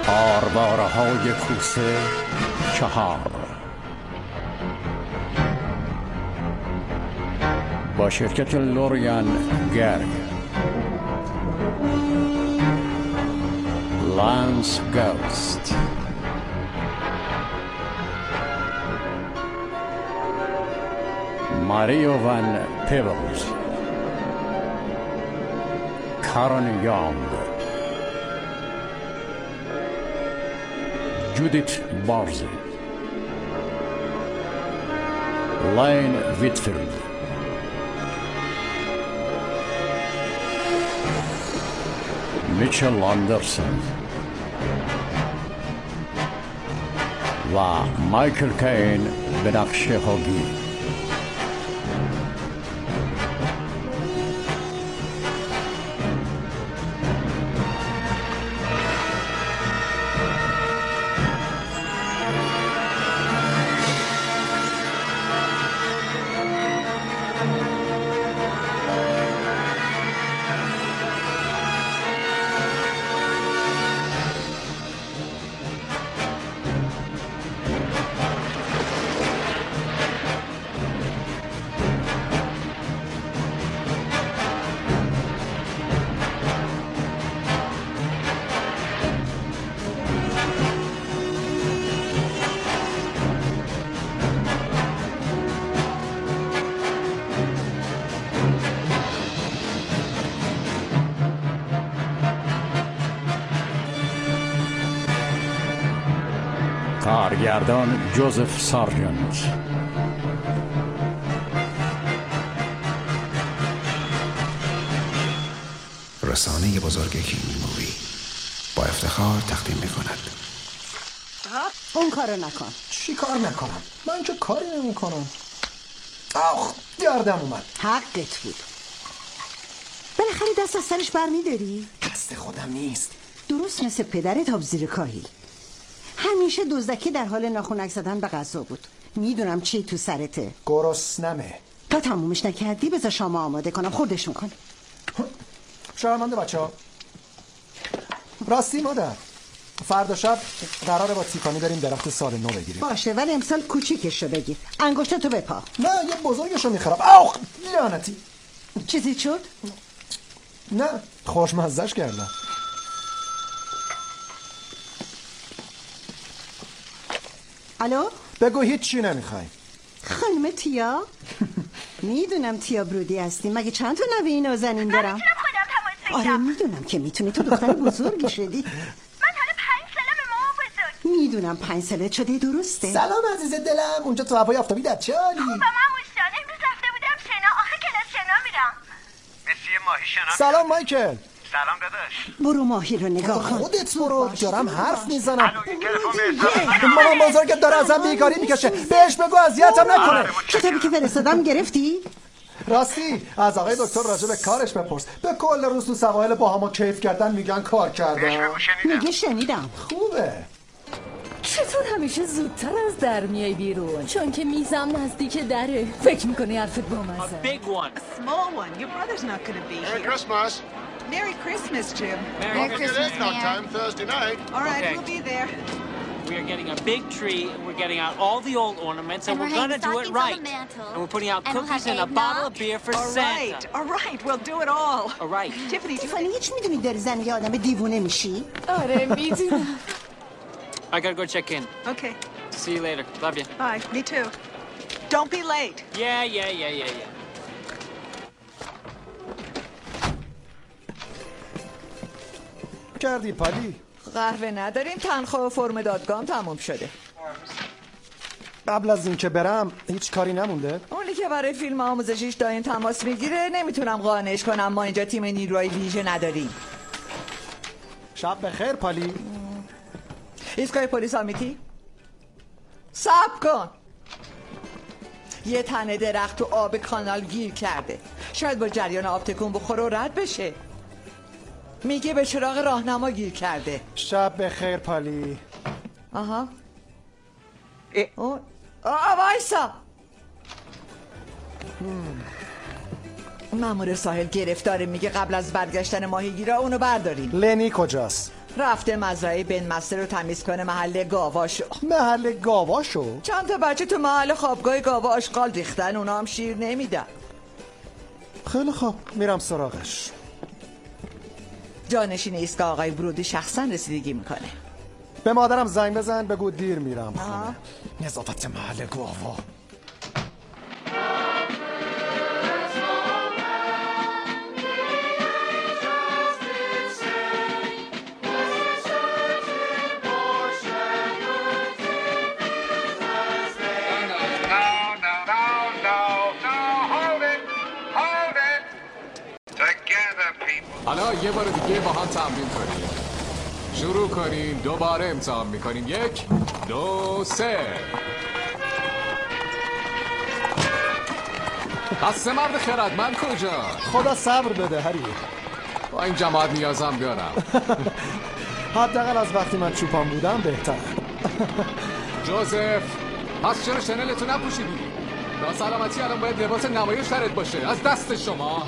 آرواره های کوسه 4 با شرکت لوریان گرگ، لانس گوست، ماریو وان پیبلز، کارن یانگ، جودیت بارزی، لاین ویتفیلد، میچل اندرسن و مایکل کین به نقش هاگی. کارگردان جوزف سارجنت، رسانه بزرگ کینگ مووی با افتخار تقدیم می‌کند. اون کارو نکن. چی کار نکنم؟ من که کاری نمی‌کنم. آخ یادم اومد. حقت بود. بالاخره دست از سرش برمی‌داری؟ دست خودم نیست. درست مثل پدرت آب زیر کاهی. همیشه دزدکی در حال ناخنک زدن به غذا بود. میدونم چی تو سرته. گرسنمه. تا تمومش نکردی بذار شام آماده کنم، خوردش میکن. شرمنده بچه‌ها. راستی مادر، فردا شب قراره با تیکانی بریم درخت سال نو بگیریم. باشه ولی امسال کوچیکشو بگیر. انگشتتو بپا. نه یه بزرگشو میخرم. آخ لعنتی. چیزی شد؟ نه خوشمزه‌اش کردم. الو؟ بگو هیچی نمیخوای. خانم تیا؟ میدونم تیا برودی هستی. مگه چند تا نوه نازنین دارم؟ آره میدونم که میتونی، تو دختر بزرگی شدی. من حالا 5 سالمه مامان بزرگ. میدونم 5 سالت شده، درسته؟ سلام عزیز دلم، اونجا تو هوای آفتابی در چه حالی؟ خوبم ماموشان، امروز رفته بودم شنا، آخه کلاس شنا میرم. مسی ماهی شنا. سلام مایکل. سلام داداش. برو ماهی رو نگاه کن. خودت برو، دارم حرف میزنم. تلفن مامان بزرگت داره ازم بیکاری میکشه. بهش بگو اذیتم نکنه. کتابی که فرستادم گرفتی؟ راستی از آقای دکتر راجع به کارش بپرس. به کل روز تو سواحل باهاما کیف کردن میگن کار کردن. میگه شنیدم. خوبه. چطور همیشه زودتر از در میای بیرون؟ چون که میزم نزدیک دره. فکر میکنی حرفت با مزه. big one. Small one. Your brother's not going to be Merry here. Christmas. Merry Christmas, Jim. Merry Christmas, Eggnog time Thursday night. All right, Okay. we'll be there. We are getting a big tree. We're getting out all the old ornaments, and we're gonna do it right. And we're putting out cookies and a bottle of beer for All Santa. right, all right. We'll do it all. All right. Tiffany, do فانی هیچ میدونی داری زن یه آدم دیوونه میشی؟ آره میدونم. I gotta go check in. Okay. See you later. Love you. Bye. Me too. Don't be late. Yeah. کردی پالی؟ قهوه نداریم، تنخواه و فرم دادگاه تموم شده. قبل از این که برم هیچ کاری نمونده؟ اونی که برای فیلم آموزشیش داین تماس میگیره نمیتونم قانعش کنم، ما اینجا تیم نیروی ویژه نداریم. شب بخیر پالی. ایستگاه پلیس آمیتی؟ صبر کن. یه تنه درخت تو آب کانال گیر کرده، شاید با جریان آب تکون بخوره و رد بشه. میگه به چراغ راهنما گیر کرده. شب بخیر پالی. آها. وایسا. مأمور ساحل گرفتاره، میگه قبل از برگشتن ماهیگیرا اونو برداریم. لنی کجاست؟ رفته مزرعه بن مستر رو تمیز کنه محل گاواشو. محل گاواشو؟ چند تا بچه تو محل خوابگاه گاوا آشغال ریختن، اونا هم شیر نمیدن. خیلی خوب، میرم سراغش. جانشین ایستگاه آقای برودی شخصا رسیدگی میکنه. به مادرم زنگ بزن بگو دیر میرم خونه. نظافت محل گاوا. حالا یه بار دیگه با هم تمرین کنیم. شروع کنیم، دوباره امتحان میکنیم. 1 2 3. دسته مرد خردمند کجا؟ خدا صبر بده هری. با این جماعت نیازم دارم. حداقل از وقتی من چوپان بودم بهتر. جوزف، پس چرا شنلتو نپوشیدی؟ ناسلامتی الان باید لباس نمایش سرت باشه. از دست شما.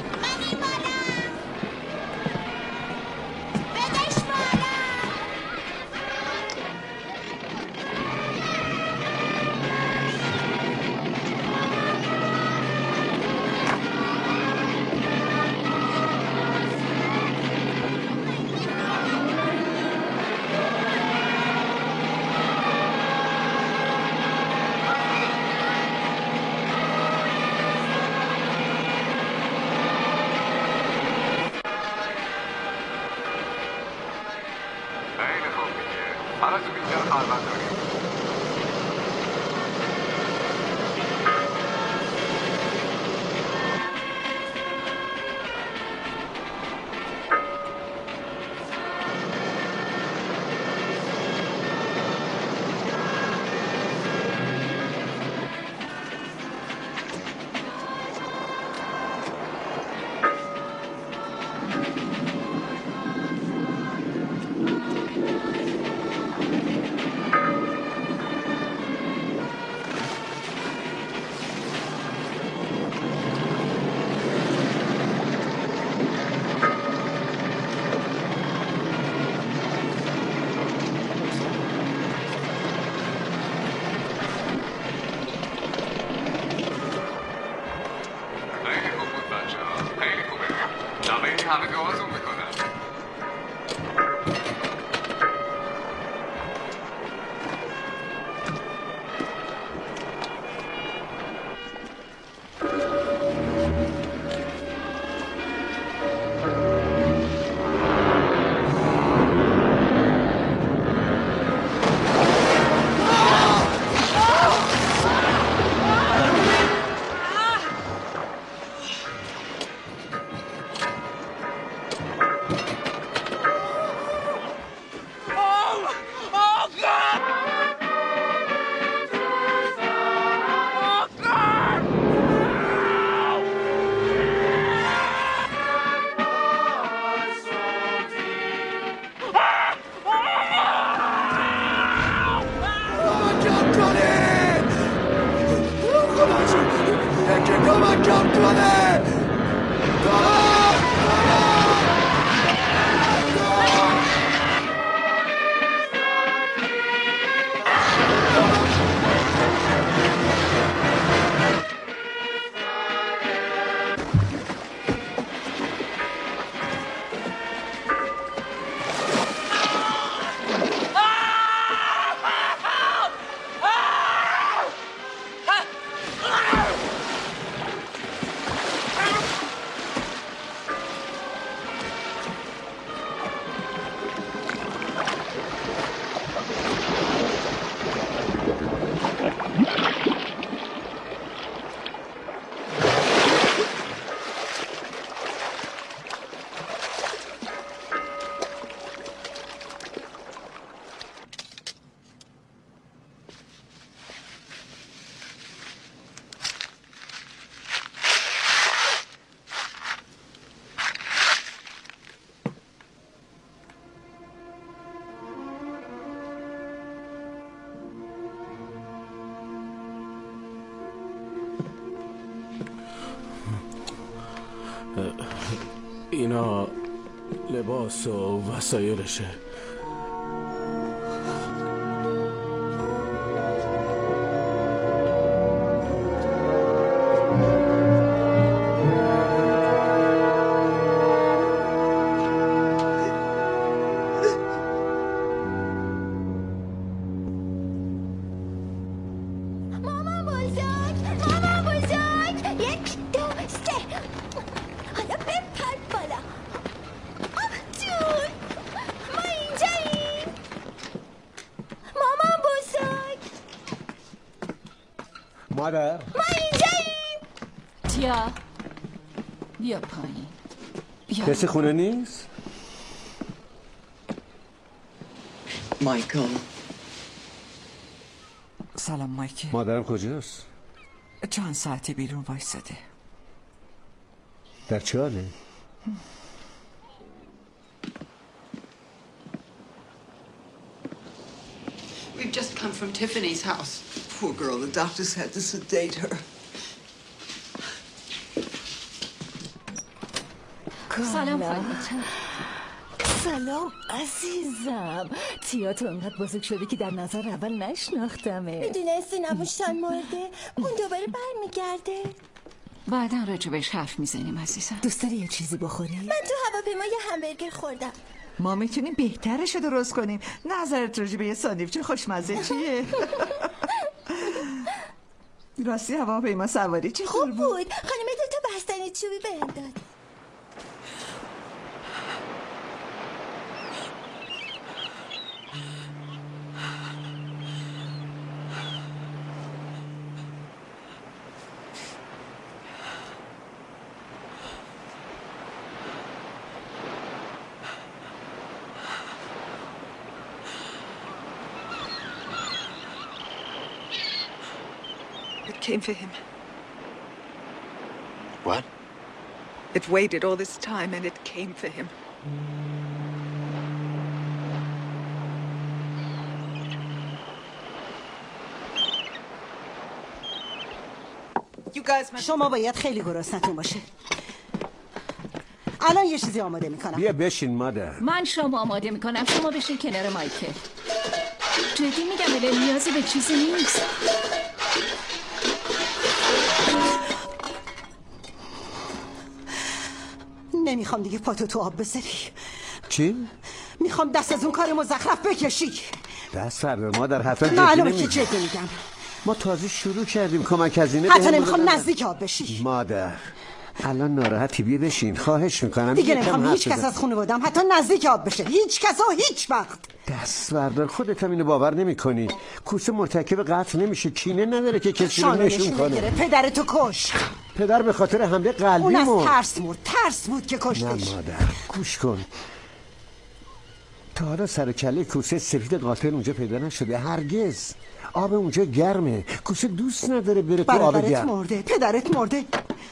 اینا لباس و وسایلشه. مادر ما اینجاییم. تیا بیا پایین. کسی خونه نیست؟ مایکل. سلام مایکل. مادرم کجاست؟ چند ساعتی بیرون وایساده. در چه حاله؟ We've just come from Tiffany's house. Poor girl, the doctors had to sedate her. سلام خانم. سلام عزیزم. تیا تو انقدر بزرگ شدی که در نظر اول نشناختمه. میدونستی نبوشتن مرده؟ اون دوباره برمیگرده. بعدا راجبش حرف میزنیم عزیزم. دوست داری یه چیزی بخوری؟ من تو هواپیما یه همبرگر خوردم. ما میتونیم بهترشو درست کنیم. نظرت راجع به یه ساندویچ خوشمزه چیه؟ راستی هواپیما سواری چه خوب بود. خانم تو بستنی چوبی بهم داد. It came for him. What? It waited all this time and it came for him. شما باید خیلی گرسنتون باشه. الان یه چیزی آماده میکنم. بیا بشین مادر. من شام آماده میکنم. شما بشین کنار مایکل. جدی میگم اله نیازی به چیزی نیست. نمیخوام دیگه پاتو تو آب بذاری. چی؟ میخوام دست از اون کار مزخرف بکشی. دست فردا مادر حتما جدی معلومه نمیگم. که جدی میگم. ما تازه شروع کردیم کمک هزینه. حتی نمیخوام نزدیک آب بشی. مادر الان ناراحتی بیا بشین خواهش میکنم. دیگه نمیخوام هیچ کس از خانواده‌ام حتی نزدیک آب بشه. هیچ کس و هیچ وقت. دست بردار. خودت هم اینو باور نمیکنی. کوسه مرتکب قتل نمیشه. کینه نداره که کسی رو نشون کنه. پدرتو کش. پدر به خاطر حمله قلبی اون از مرد. ترس مرد. ترس بود که کشتش. نه مادر گوش کن. تا حالا سر و کله کوسه سفید قاتل اونجا پیدا نشده. هرگز. آب اونجا گرمه. کوسه دوست نداره بره تو آب برادرت گرم. مرده. پدرت مرده.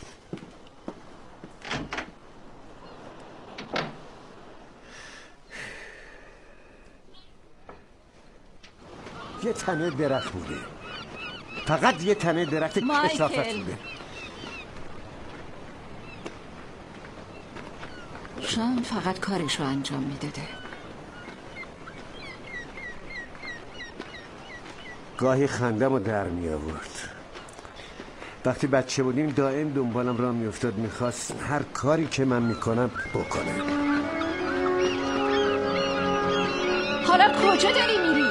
یه تنه درخت بوده. فقط یه تنه درخت کثافت بوده. شان فقط کارش رو انجام میداده. گاهی خندم رو در می آورد. وقتی بچه بودیم دائم دنبالم را می افتاد. میخواست هر کاری که من میکنم بکنه. حالا کجا داری میری؟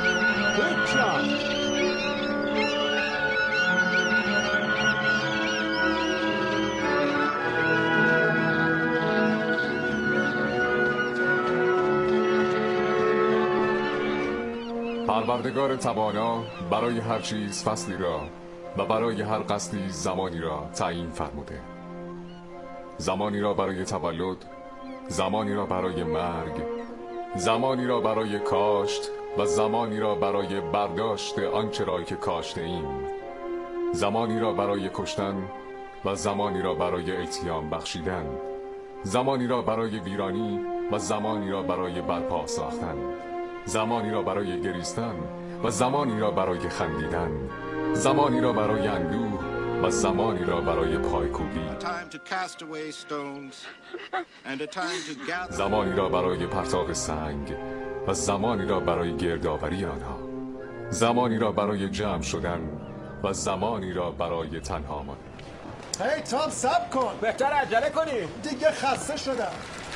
پروردگار توانا برای هر چیز فصلی را و برای هر قصدی زمانی را تعیین فرموده. زمانی را برای تولد، زمانی را برای مرگ، زمانی را برای کاشت و زمانی را برای برداشت آنچه را که کاشته ایم، زمانی را برای کشتن و زمانی را برای التیام بخشیدن، زمانی را برای ویرانی و زمانی را برای برپا ساختن، زمانی را برای گریستن و زمانی را برای خندیدن، زمانی را برای اندوه و زمانی را برای پایکوبی، زمانی را برای پرتاب سنگ و زمانی را برای گردآوری آنها، زمانی را برای جمع شدن و زمانی را برای تنها ماندن. هی تام صبر کن. بهتر عجله کنی. دیگه خسته شدم.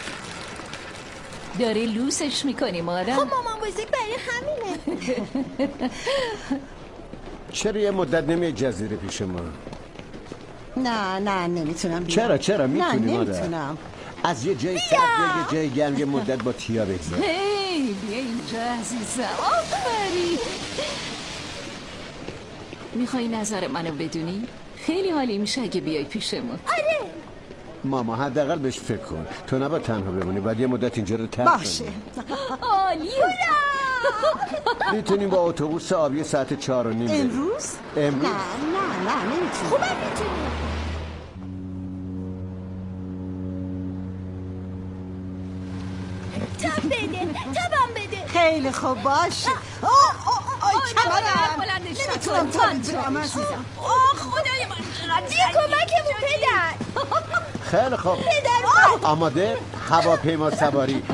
داری لوسش میکنی مادر؟ خب مامان بزرگ برای همینه. چرا یه مدت نمیای جزیره پیش ما؟ نه نمیتونم بیام. چرا میتونی مادر؟ نمیتونم. از یه جای سرد یه جای گرم یه مدت با تیا بگذار. هی بیا اینجا عزیزم. آفرین. میخوای نظر منو بدونی؟ خیلی حالی میشه اگه بیای پیشمون. آره. ماما حداقل بهش فکر کن. تو نباید تنها بمونی، بعد یه مدت اینجا رو ترک باشه. عالیه. میتونیم با اتوبوس آبی ساعت 4:30 بریم. امروز؟ امروز؟ نه نمیتونیم. خوبم میتونیم. تاب بده. تابم بده. خیلی خوب باشه. کمرم نمیتونم تا عزیزم. خدای من. بیا کمکمون پدر. خیلی خوب. پدر آماده؟ هواپیما سواری.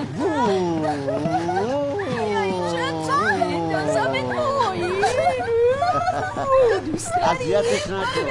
اذیتش نکن.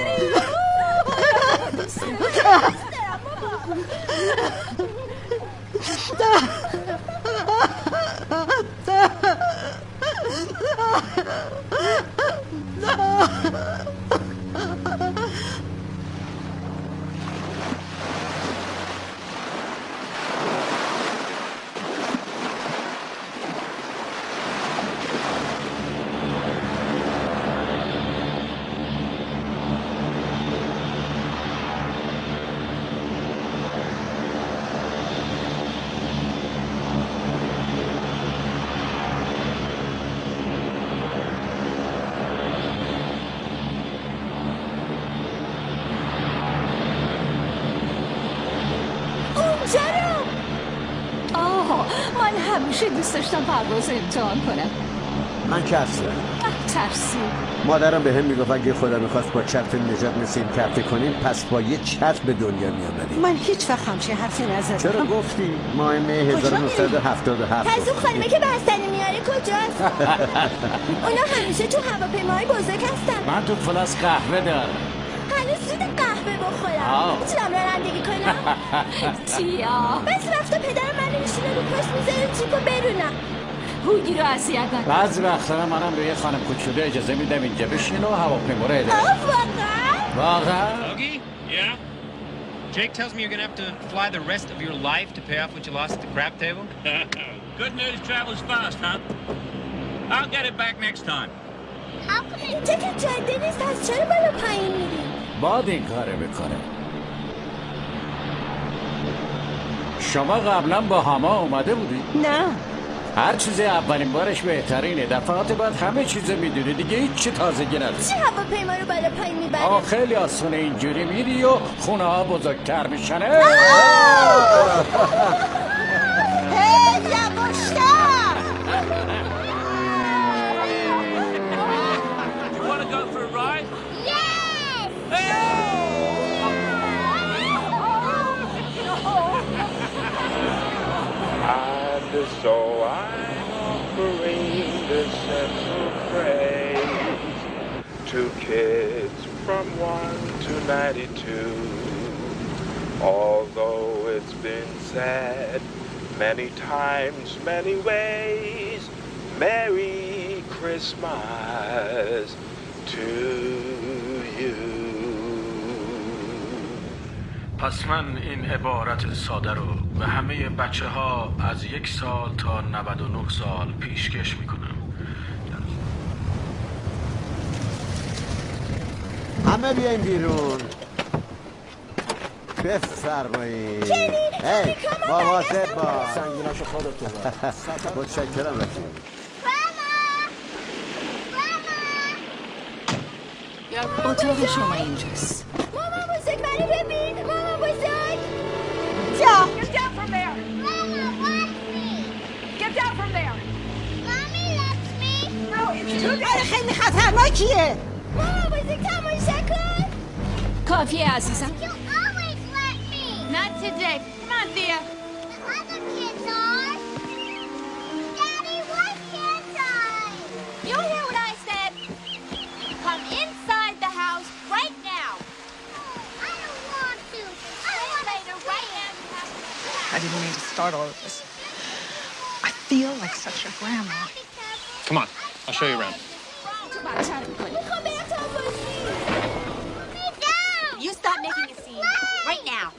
من همیشه دوست داشتم پرواز امتحان کنم. من که اصلا ترسی. مادرم به هم میگفت اگه خدا میخواست با چرخ نجات مثل این کرته کنیم پس با یه چرخ به دنیا میامدیم. من هیچ وقت همچه حرفی نزدم. چرا گفتی؟ ماه می 1977 تازه خانمه که بستنی میاره کجاست؟ اونا همیشه تو هواپیماهای بزرگ هستن. من تو فلاس قهوه دارم. هنوز زود قهوه بخورم. میتونم رانندگی کنم؟ تیا بس رفته پدرم منو میشونه رو پشت میذاره جیپو برونم. هوگی رو اذیت نکن. بعضی وقتا منم به یه خانم کوچولو اجازه میدم اینجا بشین و هواپیما رو اداره. واقعا؟ Hoagie? Yeah? Jake tells me you're gonna have to fly the rest of your life to pay off what you lost at the crap table? Good news travels fast, huh? I'll get it back next time. اینجا که جاده نیست از چرا بالا پایین میری؟ باید این کاره بکنه. شما قبلا با هما اومده بودی؟ نه. هر چیز اولین بارش بهترینه. دفعات بعد همه چیز میدونی دیگه هیچ چی تازگی نداره. چی هواپیما رو بالا پایین میبره؟ خیلی آسونه اینجوری میری و خونه ها بزرگتر میشن. هی یواشتر. You want to go for a ride? And so I'm offering this simple phrase to kids from 1 to 92. Although it's been said many times, many ways, Merry Christmas to you. پس من این عبارت ساده رو به همه بچه ها از 1 سال تا 99 سال پیشکش میکنم. همه بیاین بیرون. بفرمایید. هی مواظب باش. سنگیناشو خودت ببر. متشکرم رفیق. اتاق شما اینجاست. مامان بزرگ منو ببین. مامان بزرگ. Get down from there. Mama wants me. Get down from there. Mommy loves me. No, it's too آره خیلی خطرناکیه. مامان بزرگ تماشا کن. کافیه عزیزم. You always let me. Not today. Come on, Thea. The other kids are. Daddy, why can't I? You hear what I said? Come inside the house right now. I don't want to. I want to right now. I didn't mean to start all of this. I feel like such a grandma. Come on, I'll show you around. You stop making a scene right now.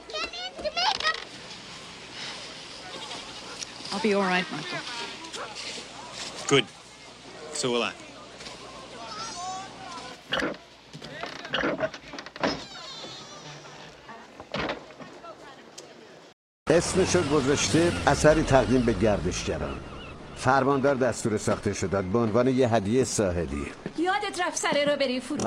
I'll be all right, Michael. Good. So will I. اسمشو گذاشته اثری تقدیم به گردشگران. فرماندار دستور ساختش داد به عنوان یه هدیه ساحلی. یادت رفت سره رو بری فروشی.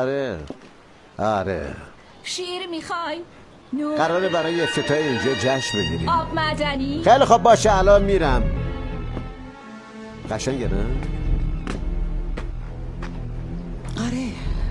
آره شیر میخوای؟ قراره برای افتتاح اینجا جشن بگیریم. آب معدنی؟ خیلی خب باشه الان میرم. قشنگه نه؟ آره.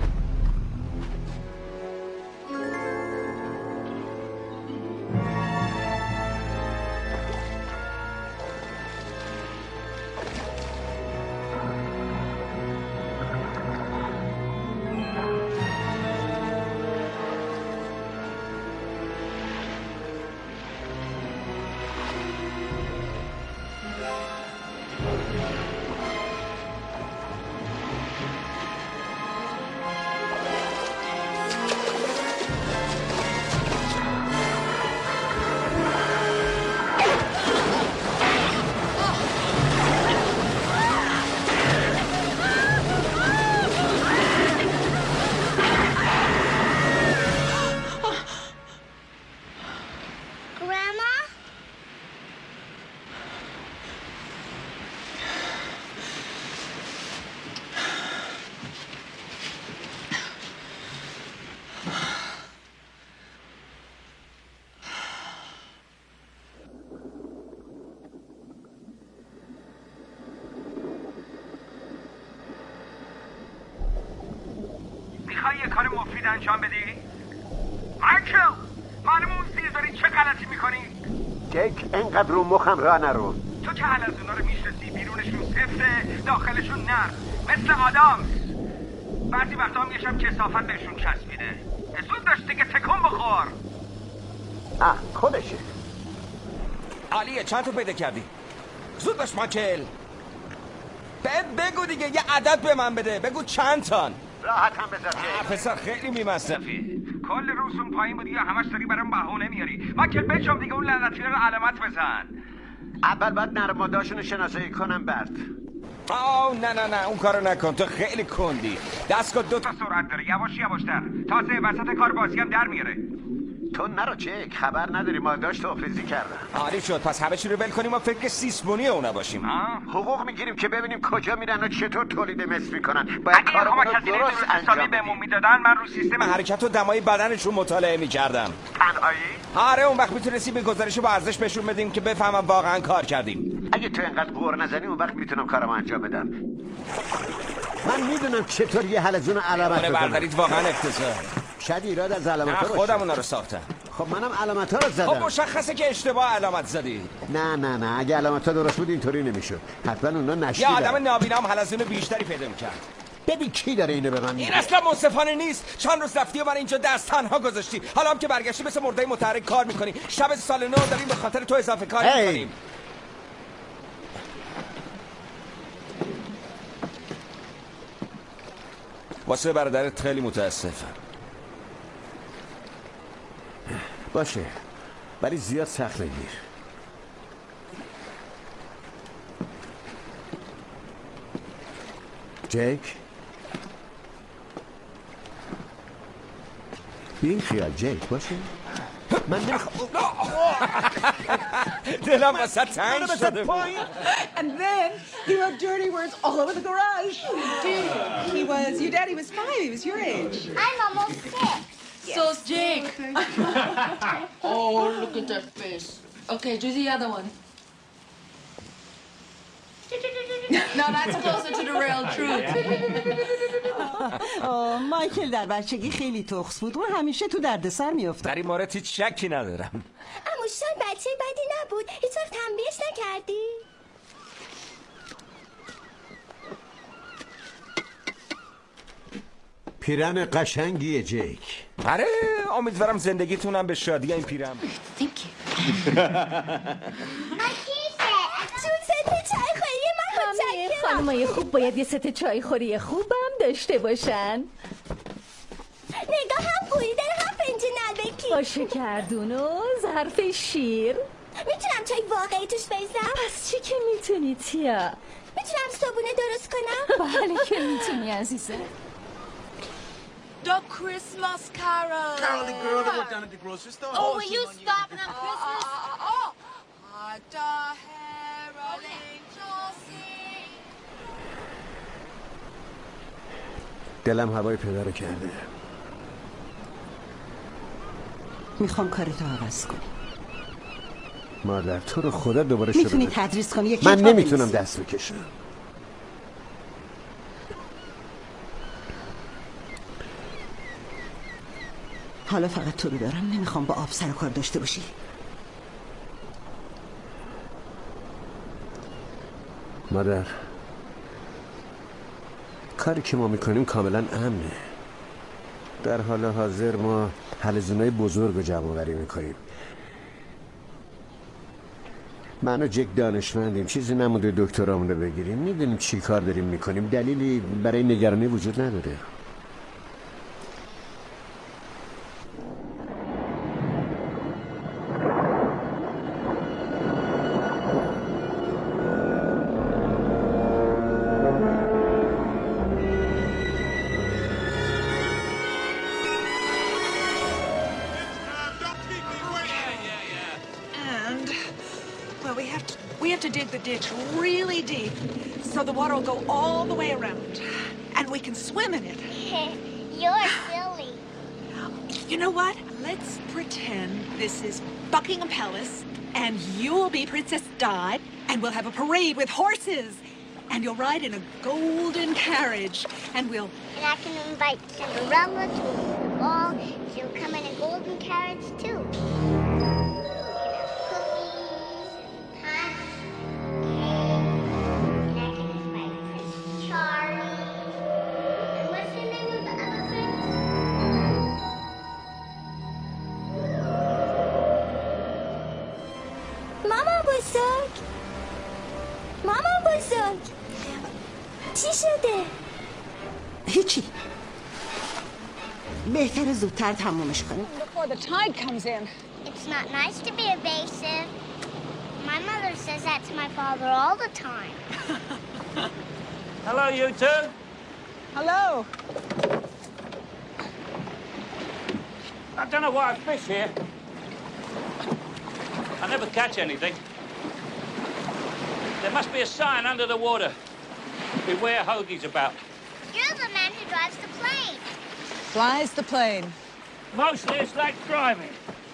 میخوای یه کار مفید انجام بدی؟ مایکل معلوم اون سیر داری چه غلطی میکنی؟ جک انقدر رو مخم راه نرو. تو که حلزونا رو میشناسی بیرونشون سفته داخلشون نرم مثل آدم. بعضی وقتا هم یشم کثافت بهشون چسبیده. زود داشت دیگه تکون بخور. خودشه. عالیه چند تا پیدا کردی؟ زود باش مایکل. بگو دیگه یه عدد به من بده. بگو چند تان. راحت هم بذار پسر خیلی میمصرفی. کل روزون پایین بودی یا همش داری برام بهونه میاری. مایکل بچم دیگه اون لعنتی رو علامت بزن. اول باید نرماداشون شناسایی کنم برد. نه اون کارو نکن. تو خیلی کندی. دستگاه 2 تا سرعت داره. یواشتر. تازه وسط کار بازی هم در میاره. تو نرو چک خبر نداری ماداش توفیزی کردن. عالی شد. پس همه چی رو ول کنیم و فکر سیسمونی اونا باشیم. حقوق میگیریم که ببینیم کجا میرن و چطور تولید مثل میکنن. باید کارمون رو درست انجام بهمون میدادن من رو سیستم حرکت و دمای بدنشون مطالعه میکردم. تنهایی؟ آره اون وقت میتونستی به گزارش با ارزش بهشون بدیم که بفهمم واقعا کار کردیم. اگه تو اینقدر قور نزنی اون وقت میتونم کارمو انجام بدم. من میدونم چطور یه حلزون علامت بزنم. بردارید واقعا افتضاح. شاید ایراد از علامت ها باشه. خودم اونا رو ساختم. خب منم علامت ها رو زدم. خب مشخصه که اشتباه علامت زدی. نه اگه علامت ها درست بود اینطوری نمیشد. حتما اونا نشدیدن. یه آدم نابینا هم حلزون بیشتری پیدا میکرد. ببین کی داره اینو به من میگه. این اصلا منصفانه نیست. چند روز رفتی و من اینجا دست تنها گذاشتی. حالا هم که برگشتی مثل مرده متحرک کار میکنی. شب سال نو داریم به خاطر تو اضافه کاری میکنیم. واسه برادرت خیلی متاسفم. باشه ولی زیاد سخت نگیر. جک بین خیال جک باشه. من دلم واسه تنگ شده بود. And then he wrote dirty words all over the garage. Dude, your daddy was 5, he was your age. I'm almost 6. So's Jake. Oh, look at that face. Okay, do the other one. No, that's closer to the real truth. مایکل در بچگی خیلی تخص بود و همیشه تو دردسر میافتاد. در این مورد هیچ شکی ندارم. اموشان بچه بدی نبود. هیچ وقت تنبیهش نکردی؟ پیرن قشنگیه جک. آره امیدوارم زندگیتونم به شادی این پیرن. خانمای خوب باید یه ست چای خوری خوبم داشته باشن. نگاه هم قوری داره هم فنجان نلبکی با شکردون و ظرف شیر. میتونم چای واقعی توش بریزم؟ پس چی که میتونی تیا؟ میتونم صابونه درست کنم؟ بله که میتونی عزیزم. The Christmas Carol. Carol, the girl that worked down at the grocery store. Oh, were you stopping on Christmas? The herald angels sing. دلم هوای پدر کرده. میخوام کارتو عوض کنی. مادر تو رو خدا دوباره شروع میتونی تدریس کنی یک من نمیتونم دست بکشم. حالا فقط تو رو دارم، نمیخوام با آب سر و کار داشته باشی. مادر کاری که ما میکنیم کاملا امنه. در حال حاضر ما حلزونای بزرگ رو جمع آوری میکنیم. من و جک دانشمندیم، چیزی نمونده دکترامون رو بگیریم، میدونیم چی کار داریم میکنیم، دلیلی برای نگرانی وجود نداره. We have to dig the ditch really deep so the water will go all the way around and we can swim in it. You're silly. You know what? Let's pretend this is Buckingham Palace and you'll be Princess Di and we'll have a parade with horses and you'll ride in a golden carriage and we'll... And I can invite Cinderella to the ball. She'll come in a golden carriage too. مامان بزرگ چی شده؟ هیچی. بهتره زودتر تمومش کنیم. Before the tide comes in. It's not nice to be evasive. My mother says that to my father all the time. Hello, you two. Hello. I don't know why I fish here. I never catch anything. There must be a sign under the water. Beware hoagies about. You're the man who drives the plane. Flies the plane. Mostly it's like driving.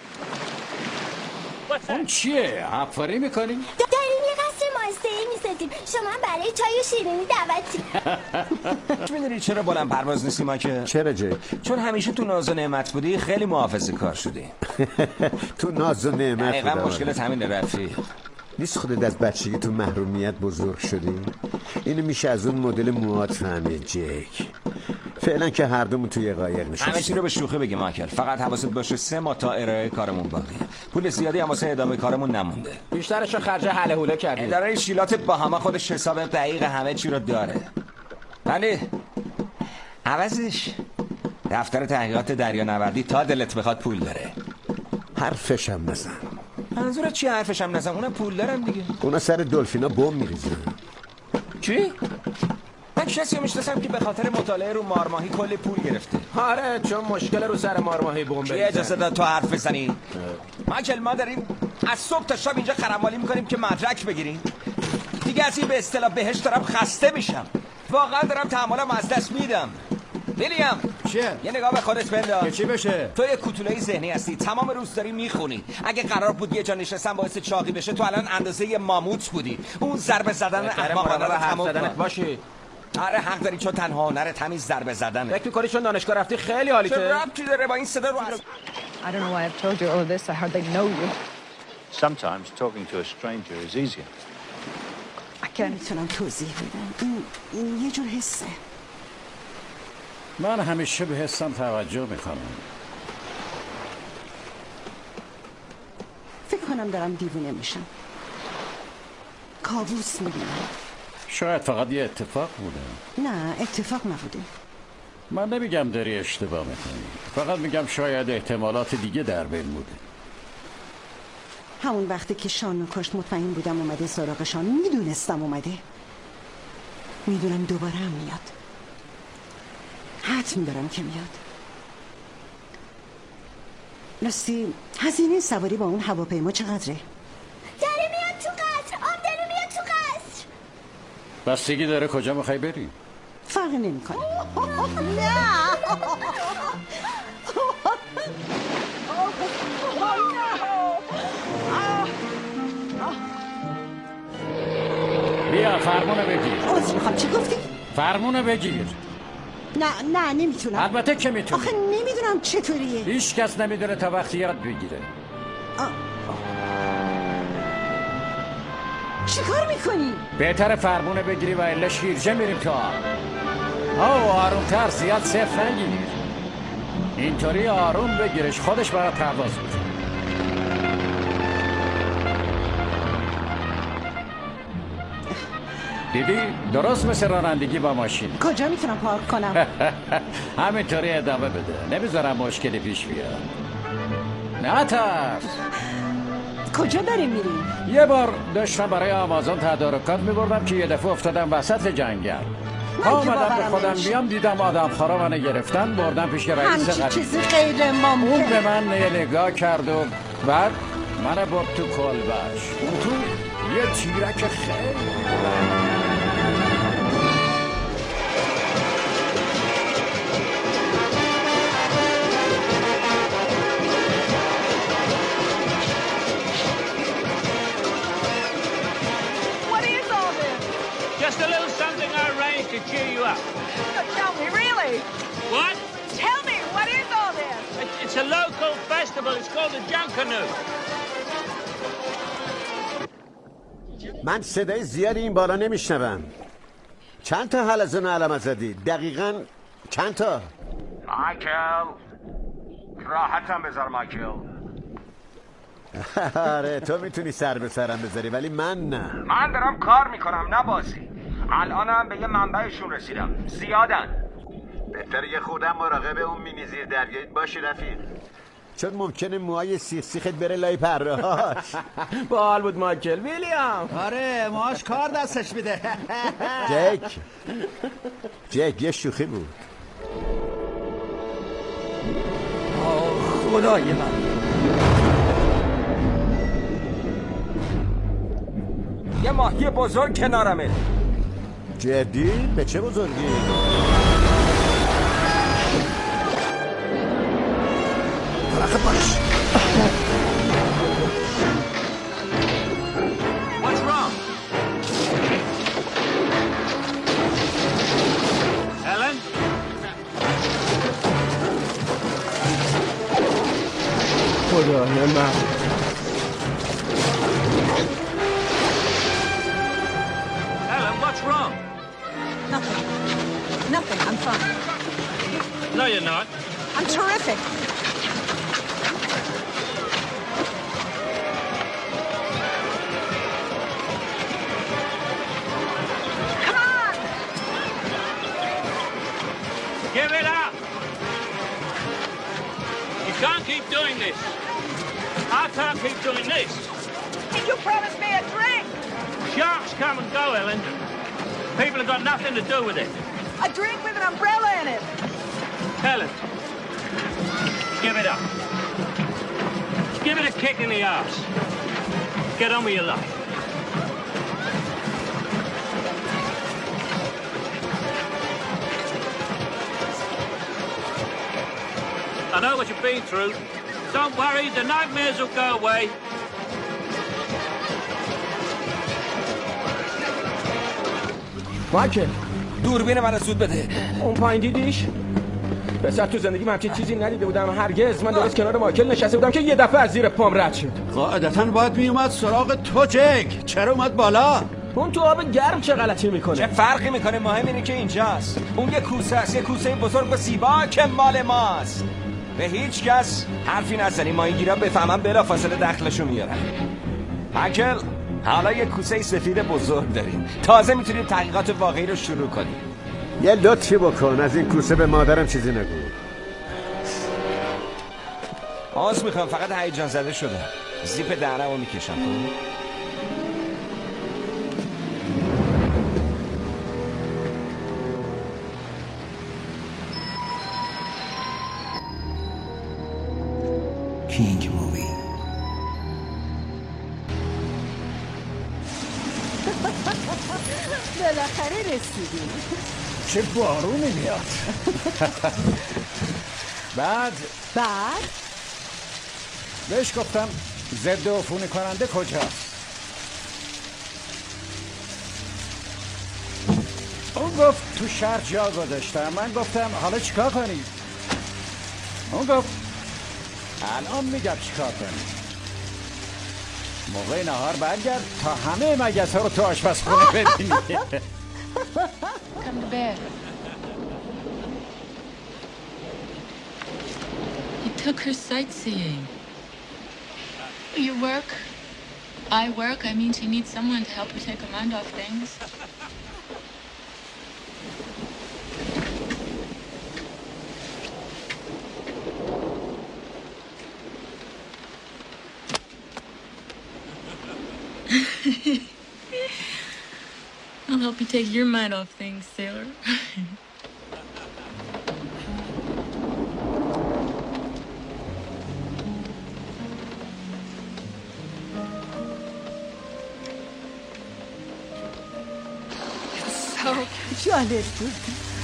What's that? اون چیه؟ حفاری میکنیم؟ داریم یه قصر ماستری میسازیم. شما برای چای و شیرینی دعوتی. میدونی چرا بلند پرواز نیستی ما که؟ چرا جک؟ چون همیشه تو ناز و نعمت بودی، خیلی محافظه کار شدی. تو ناز و نعمت دقیقا بودم. مشکلت همین رفیق. نیست خودت از بچگی تو محرومیت بزرگ شدی؟ اینو میشه از اون مدل موهات فهمید جک. فعلا که هر دومون توی قایق نشستیم. همه چی رو به شوخی بگی مایکل. فقط حواست باشه 3 ماه تا ارائه کارمون باقیه. پول زیادی هم واسه ادامه کارمون نمونده. بیشترشو خرج حله حوله کردیم. اداره شیلات باهاما خودش حساب دقیق همه چی رو داره. ولی عوضش دفتر تحقیقات دریانوردی تا دلت بخواد پول داره. حرفشم نزن. منظورت چی حرفشم نزن؟ اونا پول دارن دیگه. اونا سر دلفینا بم میریزن. چی؟ من کسی رو میشناسم که به خاطر مطالعه رو مارماهی کلی پول گرفته. آره چون مشکل رو سر مارماهی بم بریزن. کی اجازه داد تو حرف بزنی؟ مایکل ما داریم از صبح تا شب اینجا خرمالی میکنیم که مدرک بگیریم. دیگه از این به اصطلاح بهش دارم خسته میشم. واقعا دارم تحملم از دست میدم. ویلیام چیه؟ یه نگاه به خودت بنداز. چی بشه؟ تو یه کوتوله‌ای ذهنی هستی، تمام روز داری میخونی. اگه قرار بود یه جا نشستن باعث چاقی بشه تو الان اندازه یه ماموت بودی. اون ضربه زدن احمقانه رو تمام زدنت باشی. آره حق داری چون تنها هنر تمیز ضربه زدنه. فکر می‌کنی چون دانشگاه رفتی خیلی حالیته؟ چه ربطی داره با این صدا رو از I don't know why I've told you all this. I hardly know you. Sometimes talking to a stranger is easier. میتونم توضیح بدم. این یه جور حسه. من همیشه به حسم توجه میکنم. فکر کنم دارم دیوونه میشم. کابوس میبینم. شاید فقط یه اتفاق بوده. نه اتفاق نبوده. من نمیگم داری اشتباه میکنی، فقط میگم شاید احتمالات دیگه در بین بوده. همون وقتی که شانو کاشت مطمئن بودم اومده سراغشان. میدونستم اومده. میدونم دوباره هم میاد. حتم دارم که میاد. راستی هزینه سواری با اون هواپیما چقدره؟ داره میاد تو قصر. آب داره میاد تو قصر. بستگی داره کجا میخوای بری. فرق نمیکنه. نه. بیا فرمونه بگیر. عذر میخوام. چی گفتی؟ فرمونه بگیر. نه نمیتونم. البته که میتونی. آخه نمیدونم چطوریه. هیچ کس نمیدونه تا وقتی یاد بگیره. چی کار میکنی؟ بهتره فرمونه بگیری و الا شیرجه میریم تا آرومتر، زیاد صفر نگیر. اینطوری آروم بگیرش، خودش برای پرواز میکنه. دیدی؟ درست مثل رانندگی با ماشین. کجا میتونم پارک کنم؟ همینطوری ادامه بده، نمیذارم مشکلی پیش بیاد. نه ترس. کجا داریم میریم؟ یه بار داشتم برای آمازون تدارکات میبردم که یه دفعه افتادم وسط جنگل. آمدم به خودم بیام دیدم آدم خارا منو گرفتن بردم پیش رئیس همچی چیزی غیر ممکنه. اون به من یه نگاه کرد و بعد منو برد تو کلبش. اون تو یه تیرک خیلی Just a little something I arranged to cheer you up. Tell me, really? What? Tell me, what is all this? It's a local festival. It's called the Junkanoo. من صدای زیادی این بالا نمیشنوم. چند تا حلزون علم زدی؟ دقیقاً چند تا؟ مایکل راحتم بذار مایکل. آره تو میتونی سر به سرم بذاری ولی من نه. من دارم کار میکنم نه بازی. الانم به یه منبعشون رسیدم. زیادن. بهتره یه خودم مراقب اون مینی زیر دریایت باشی رفیق، چون ممکنه موهای سیخت بره لای پرهاش. باحال بود مایکل. ویلیام. آره ماهاش کار دستش میده. جک یه شوخی بود. خدای من. یه ماهی بزرگ کنارمه. جدی؟ به چه بزرگی؟ مراقب باش. What's wrong? Helen? خدای من. Helen, what's wrong? Nothing, I'm fine. No, you're not. I'm terrific. Come on! Give it up! You can't keep doing this. I can't keep doing this. Did you promise me a drink? Sharks come and go, Ellen. People have got nothing to do with it. A drink with an umbrella in it. Helen, give it up. Give it a kick in the ass. Get on with your life. I know what you've been through. Don't worry, the nightmares will go away. مایکل دوربین من زود بده. اون پایین دیدیش؟ پسر تو زندگی من همچین چیزی ندیده بودم هرگز. من درست کنار مایکل نشسته بودم که یه دفعه از زیر پام رد شد. قاعدتاً باید میومد سراغ تو جک. چرا اومد بالا؟ اون تو آب گرم چه غلطی میکنه؟ چه فرقی میکنه؟ مهم اینه که اینجاست. اون یه کوسه است، یه کوسه بزرگ و زیبا که مال ماست. به هیچ کس حرفی نزنی، ماهیگیرا بفهمن بلافاصله دخلشو میارن. مایکل حالا یه کوسه سفید بزرگ داریم. تازه میتونیم تحقیقات واقعی رو شروع کنیم. یه لطفی بکن، از این کوسه به مادرم چیزی نگو. عذر میخوام، فقط هیجان زده شدم. زیپ دهنمو میکشم. pink movie. بالاخره رسیدیم. چه بارونی میاد. بعد بهش گفتم ضد عفونی کننده کجاست؟ اون گفت تو شهر جا گذاشتم. من گفتم حالا چیکار کنی؟ اون گفت الان میگم چیکار کنی. موقع نهار برگرد تا همه مگس ها رو تو آشپزخونه ببینی. Come to bed. He took her sightseeing. You work. I work. I mean, she needs someone to help her take her mind off things. I'll help you take your mind off things, sailor. So جالب بود.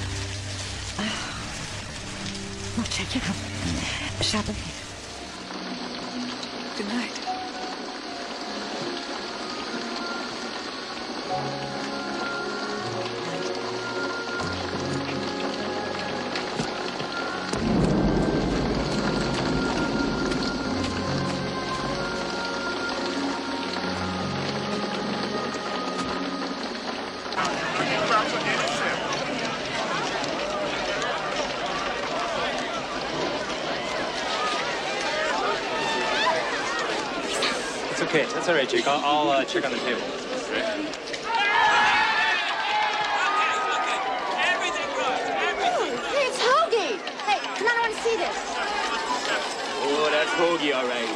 متشکرم. شب بخیر. Good night. It's okay. That's all right, Jake. I'll check on the table. Hey, it's Hoagie! Hey, come on, I want to see this. Oh, that's Hoagie, all right.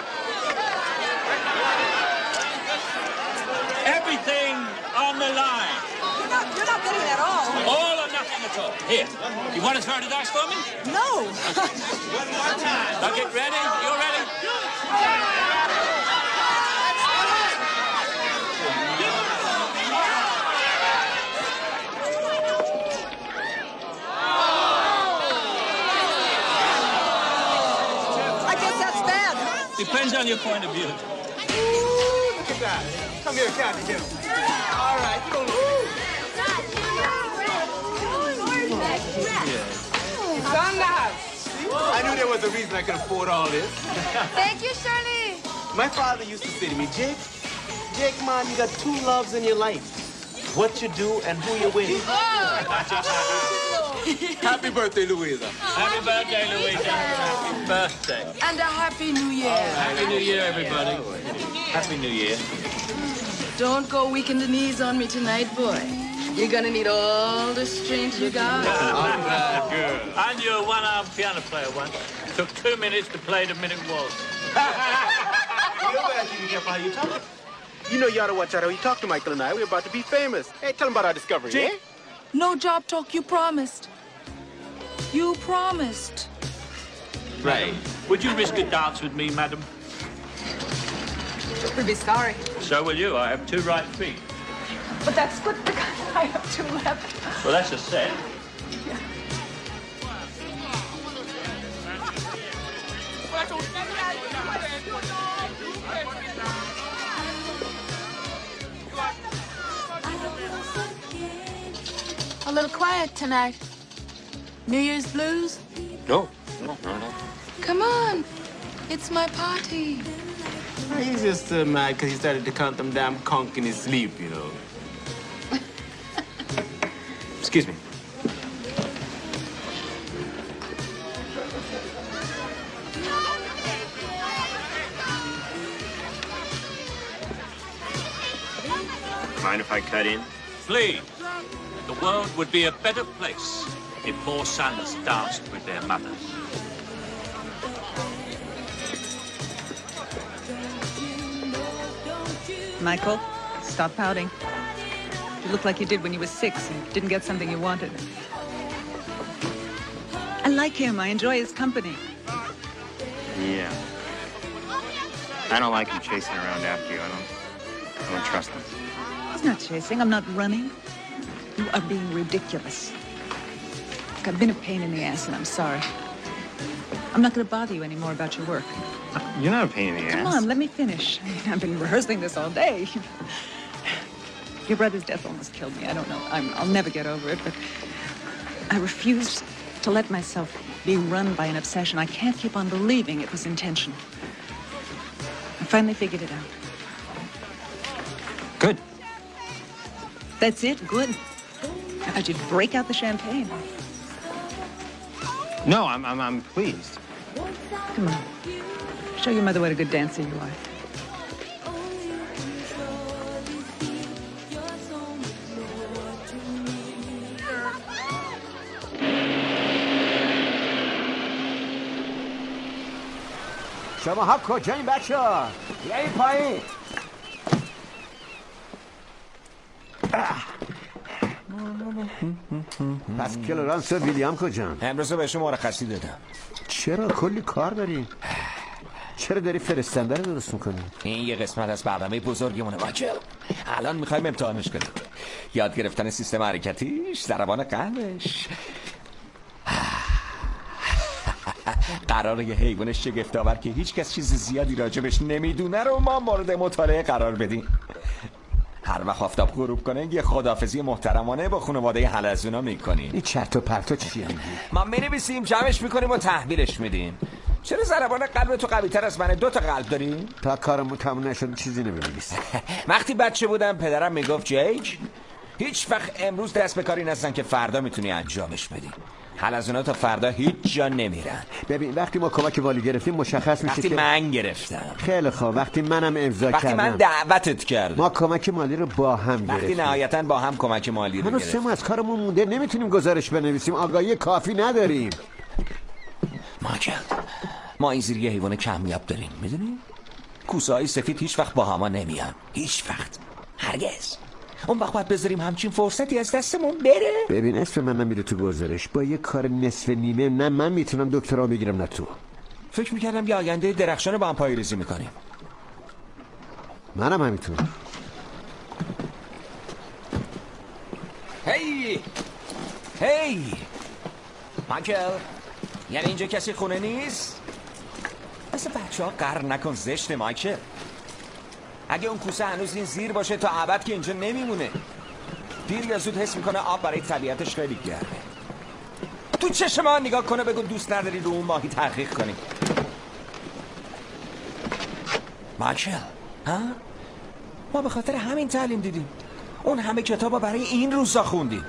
Everything on the line. You're not getting it all. All or nothing at all. Here. You want to throw the dice for me? No. One more time. Now get ready. You ready? I guess that's bad. Depends on your point of view. Ooh, look at that. Come here, Captain Kim. All right, you don't know. I knew there was a reason I could afford all this. Thank you, Shirley. My father used to say to me, Jake, man, you got two loves in your life. What you do and who you're with. Happy birthday, Louisa. Happy birthday, Louisa. Happy birthday. And a happy new year. Happy New Year, everybody. Happy New Year. Don't go weak in the knees on me tonight, boy. You're gonna need all the strength you got. I knew a one-armed piano player once. Took 2 minutes to play the minute waltz. You know you ought to watch out how you talk to Michael and I. We're about to be famous. Hey, tell him about our discovery, Jake? No job talk, you promised. You promised. Right. Would you risk a dance with me, madam? We'd be sorry. So will you. I have 2 right feet. But that's good because I have 2 left. Well, that's a set. A little quiet tonight. New Year's blues? No. Come on. It's my party. He's just mad because he started to count them damn conch in his sleep, you know. Excuse me. Mind if I cut in? Please. The world would be a better place if more sons danced with their mothers. Michael, stop pouting. You look like you did when you were 6 and didn't get something you wanted. I like him. I enjoy his company. Yeah. I don't like him chasing around after you. I don't trust him. He's not chasing. I'm not running. You are being ridiculous. Look, I've been a pain in the ass, and I'm sorry. I'm not going to bother you anymore about your work. You're not a pain in the ass. Come on, let me finish. I mean, I've been rehearsing this all day. Your brother's death almost killed me. I don't know. I'll never get over it, but I refused to let myself be run by an obsession. I can't keep on believing it was intentional. I finally figured it out. Good. That's it? Good. I should break out the champagne. No, I'm pleased. Come on. Show your mother what a good dancer you are. شما ها کجایین بچه ها؟ بیایید پایین. پس کلورانس و ویلیام کجان؟ امروز بهشون مرخصی دادم. چرا؟ کلی کار داری؟ چرا داری فرستنده رو درست میکنی؟ این یه قسمت از برنامه بزرگمونه مایکل. الان میخوایم امتحانش کنیم. یاد گرفتن سیستم حرکتیش، ضربان قلبش. قراره یه حیوان شگفت‌آور که هیچ کس چیز زیادی راجبش نمیدونه رو ما مورد مطالعه قرار بدیم. هر وقت آفتاب غروب کنه یه خداحافظی محترمانه با خانواده حلزونا میکنیم. این چرت و پرتا چیه میگی؟ ما مینویسیم، جمعش میکنیم و تحویلش میدیم. چرا ضربان قلب تو قوی‌تر از منه؟ 2 تا قلب داری؟ تا کارمون تموم نشد چیزی نمی‌نویسم. وقتی بچه بودم پدرم میگفت جیک هیچ وقت امروز دست به کاری نزن که فردا میتونی انجامش بدی. حلزونا تا فردا هیچ جا نمیرن. ببین وقتی ما کمک والی گرفتیم مشخص میشه وقتی که من گرفتم. خیلی خوب وقتی منم امضا کردم. وقتی من دعوتت کردم. ما کمک مالی رو با هم گرفتیم. وقتی نهایتاً با هم کمک مالی رو گرفتیم. 3 ماه از کارمون مونده نمیتونیم گزارش بنویسیم. آگاهی کافی نداریم. مایکل ما این زیر یه حیوان کمیاب داریم میدونی؟ کوسه‌های سفید هیچ وقت با هما نمیان. هیچ وقت. هرگز. اون وقت باید بذاریم همچین فرصتی از دستمون بره. ببین اسم من نمیره تو گزارش. با یه کار نصف نیمه نه من میتونم دکترا بگیرم نه تو. فکر میکردم یه آینده درخشان با هم پایه‌ریزی میکنیم. منم همینطور. هی مایکل یعنی اینجا کسی خونه نیست؟ مثل بچه ها قهر نکن زشته مایکل. اگه اون کوسه هنوز این زیر باشه تا ابد که اینجا نمیمونه. دیر یا زود حس میکنه آب برای طبیعتش خیلی گرمه. تو چشم ما نگاه کنه بگو دوست نداری رو اون ماهی تحقیق کنی. مایکل ها؟ ما به خاطر همین تعلیم دیدیم. اون همه کتابا برای این روزا خوندیم.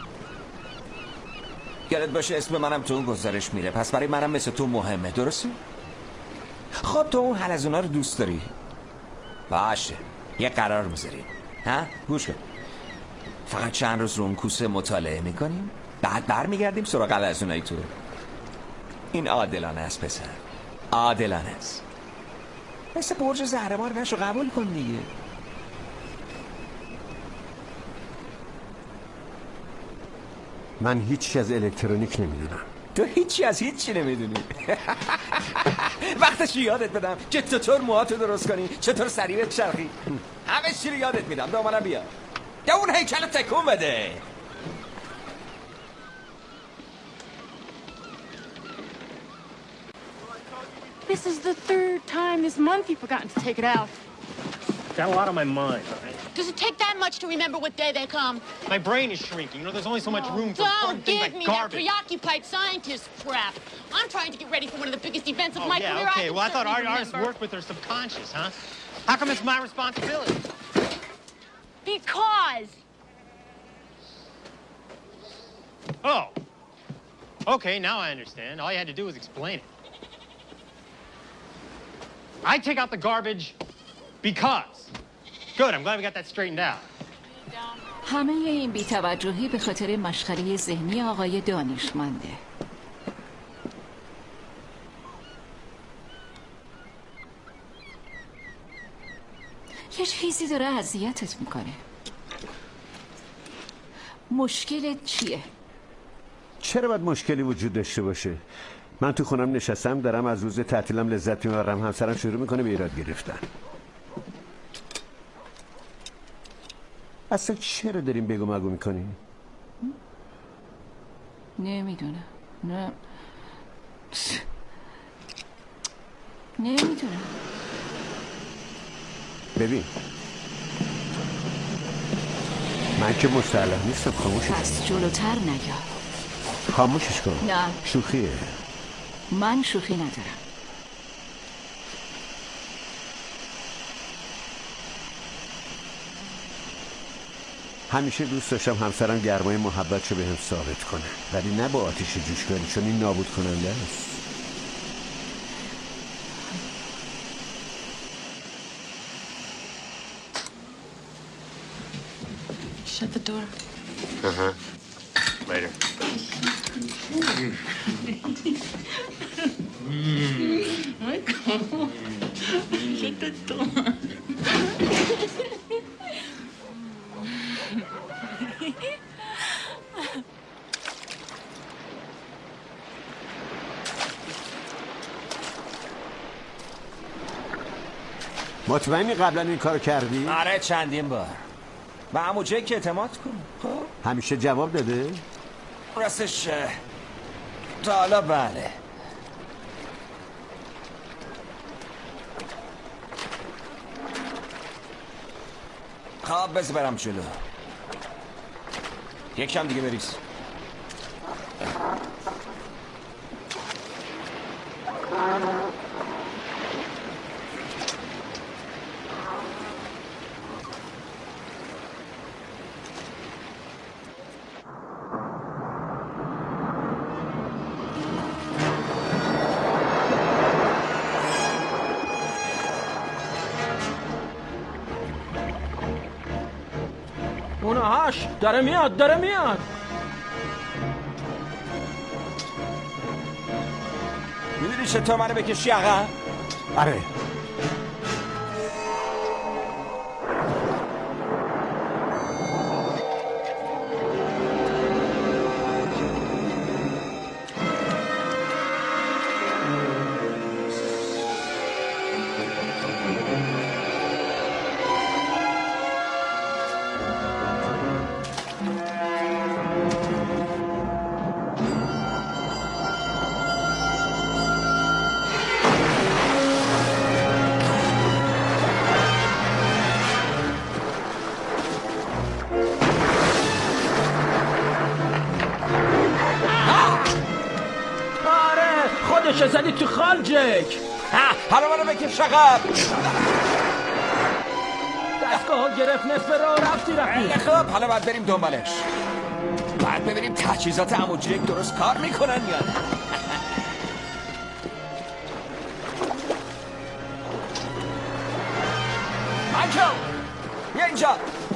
یادت باشه اسم منم تو اون گزارش میره. پس برای منم مثل تو مهمه درسته؟ خب تو اون حلزونا رو دوست داری؟ باشه یه قرار میذاریم ها؟ گوش کن فقط چند روز رو اون کوسه مطالعه میکنیم بعد برمیگردیم سراغ حلزونای تو. این عادلانه است پسر عادلانه است. مثل برج زهرمار نشو قبول کن دیگه. من هیچی از الکترونیک نمیدونم. تو هیچی از هیچی نمیدونی. وقتش یادت بدم که چطور موهاتو درست کنی چطور سریع بچرخی. همه چی رو یادت میدم. دامنم بیا یا اون هیکل تکون بده. This is the 3rd time this month you've forgotten to take it out. Got a lot on my mind. Does it take that much to remember what day they come? My brain is shrinking. You know, there's only so much room for fun Don't things give like me garbage. that preoccupied scientist crap. I'm trying to get ready for one of the biggest events of my career. Okay. Well, I thought artists worked with their subconscious, huh? How come it's my responsibility? Because. Oh. Okay, now I understand. All you had to do was explain it. I take out the garbage because. Good, I'm glad we got that straightened out. همه این بی‌توجهی به خاطر مشغله ذهنی آقای دانشمنده. یه چیزی داره اذیتت میکنه. مشکلت چیه؟ چرا باید مشکلی وجود داشته باشه؟ من تو خونم نشستم دارم از روز تعطیلم لذت میبرم. همسرم شروع میکنه به ایراد گرفتن. اصلا چرا داریم بگو مگو میکنیم؟ نمیدونم. نمیدونم. ببین من که مستعلم نیستم. خاموشش پس جلوتر نگه. خاموشش کن. نه شوخیه. من شوخی ندارم. همیشه دوست داشتم همسرم گرمای محبتشو بهم ثابت کنه، ولی نه با آتیش جوشکاری، چون این نابود کننده است. Shut the door. Later. Michael, shut the door. مطمئنی قبلا این کارو کردی؟ آره چندین بار. به عمو جک اعتماد کن. خب همیشه جواب داده؟ راستش تا حالا بله. خب بذار برم جلو. یک کم دیگه بریز. اونهاش داره میاد. میدونی چطور منو بکشی عقب؟ آره. زدی تو خال جک. حالا منو بکش عقب. دستگاه گرفت نصف راه رفتی. خب حالا باید بریم دنبالش. باید ببینیم تجهیزات عمو جک درست کار میکنن یا نه. مایکل بیا اینجا.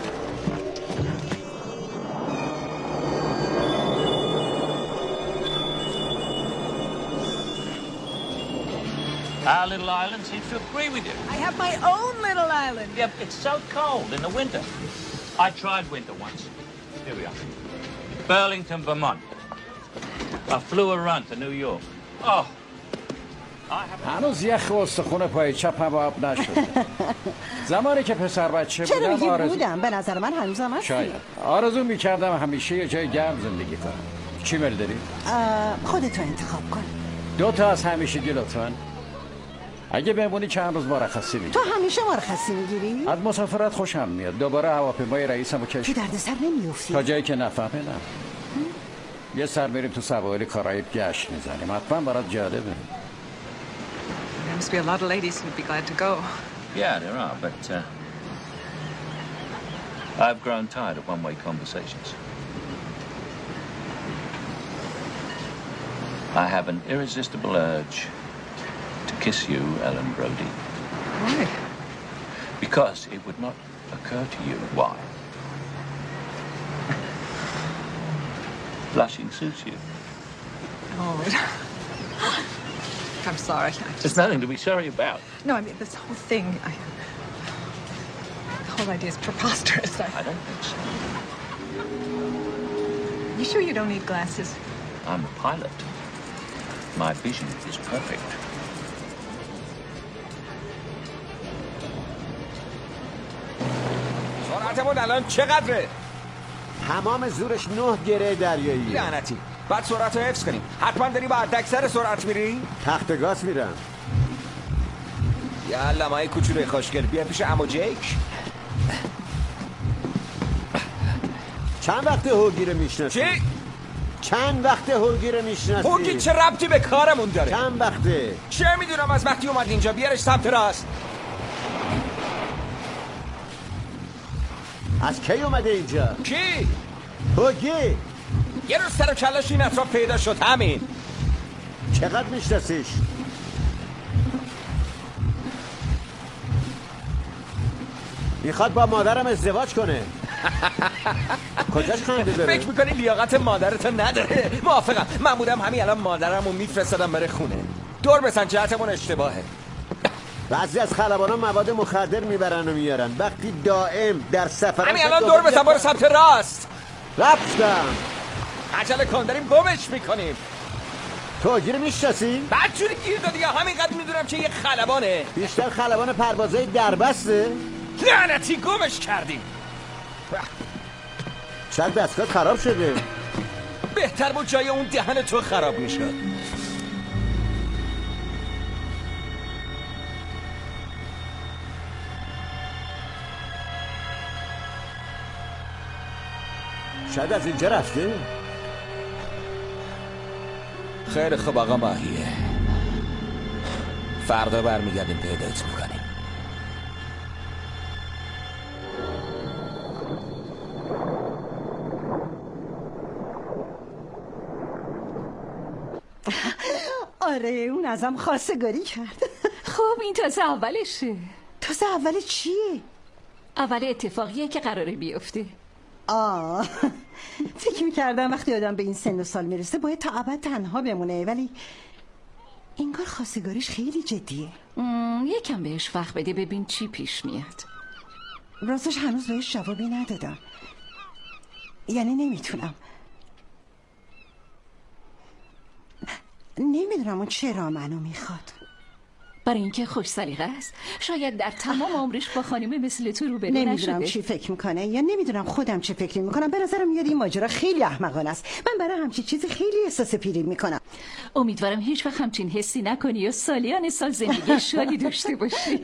Our little island seems to agree with you. I have my own little island. Yeah, it's so cold in the winter. I tried winter once. Here we are. Burlington, Vermont. I flew a run to New York. Oh. هنوز یخ و استخون پای چپم آب نشده. زمانی که پسر بچه بودم چرا بودم؟ به نظر من هنوزم هستی. شاید آرزو میکردم همیشه یه جای گرم زندگی کنم. چی میل داری؟ خودتو انتخاب کن. 2 تا از همیشگی لطفاً. اگه بمونی چند روز مرخصی میگیری. تو همیشه مرخصی میگیری؟ از مسافرت خوشم میاد. دوباره هواپیمای رئیسمو کش. تو دردسر نمیافتی؟ تا جایی که نفهمیدم. یه سر بریم تو سواحل کارائیب گشت میزنیم. حتما برات جالبه. There must be a lot of ladies who'd be glad to go. Yeah, there are, but I've grown tired of one-way conversations. I have an irresistible urge to kiss you, Ellen Brody. Why? Because it would not occur to you why. Blushing suits you. Oh, I'm sorry. There's nothing to be sorry about. No, I mean, this whole thing, the whole idea is preposterous. I don't think so. You sure you don't need glasses? I'm a pilot. My vision is perfect. سرعتمون الان چقدره؟ تمام زورش 9 گره دریایی. لعنتی. بعد سرعت رو حفظ کنیم. حتما داری با حداکثر سرعت میری؟ تخت گاز میرم. یالا مای کوچولوی خوشگل بیا پیش عمو جیک. چند وقت هوگی رو میشناسی؟ چی؟ چند وقت هوگی رو میشناسی؟ هوگی چه ربطی به کارمون داره؟ چند وقته؟ چه میدونم از وقتی اومد اینجا بیارش سمت راست. از کی اومده اینجا؟ کی؟ هوگی. یه روز سر و کلش این اطراف پیدا شد همین. چقدر میشناسیش؟ میخواد با مادرم ازدواج کنه. کجاش خنده داره؟ فکر میکنی لیاقت مادرتو نداره؟ موافقم. من بودم همین الان مادرمو میفرستادم بره خونه. دور بزن جهتمون اشتباهه. بعضی از خلبانا مواد مخدر میبرن و میارن. وقتی دائم در سفر همین الان دور بزن برو سمت راست. رفتم. عجله کن داریم گمش میکنیم. تو گیر میشناسی؟ بعد جوری گیر دادی یا همینقدر میدونم که یه خلبانه. بیشتر خلبان پروازهای دربسته. لعنتی گمش کردیم. شاید دستگاه خراب شده. بهتر بود جای اون دهن تو خراب میشد. شاید از اینجا رفته. خیلی خوب آقا ماهیه. فردا برمیگردیم پیدات میکنیم. آره اون ازم خواستگاری کرد. خب این تازه اولشه. تازه اول چیه؟ اول اتفاقیه که قراره بیفته. فکر میکردم وقتی آدم به این سن و سال میرسه باید تا ابد تنها بمونه، ولی انگار خواستگاریش خیلی جدیه. یکم بهش وقت بده ببین چی پیش میاد. راستش هنوز بهش جوابی ندادم. یعنی نمیدونم اون چرا منو میخواد. برای اینکه خوش سلیقه است. شاید در تمام عمرش با خانم مثل تو روبرو نشده. نمیدونم چی فکر میکنه یا نمیدونم خودم چه فکری میکنم. به نظرم میاد این ماجرا خیلی احمقانه است. من برای همچین چیزی خیلی احساس پیری میکنم. امیدوارم هیچ وقت همچین حسی نکنی یا سالیان سال زندگی شادی داشته باشی.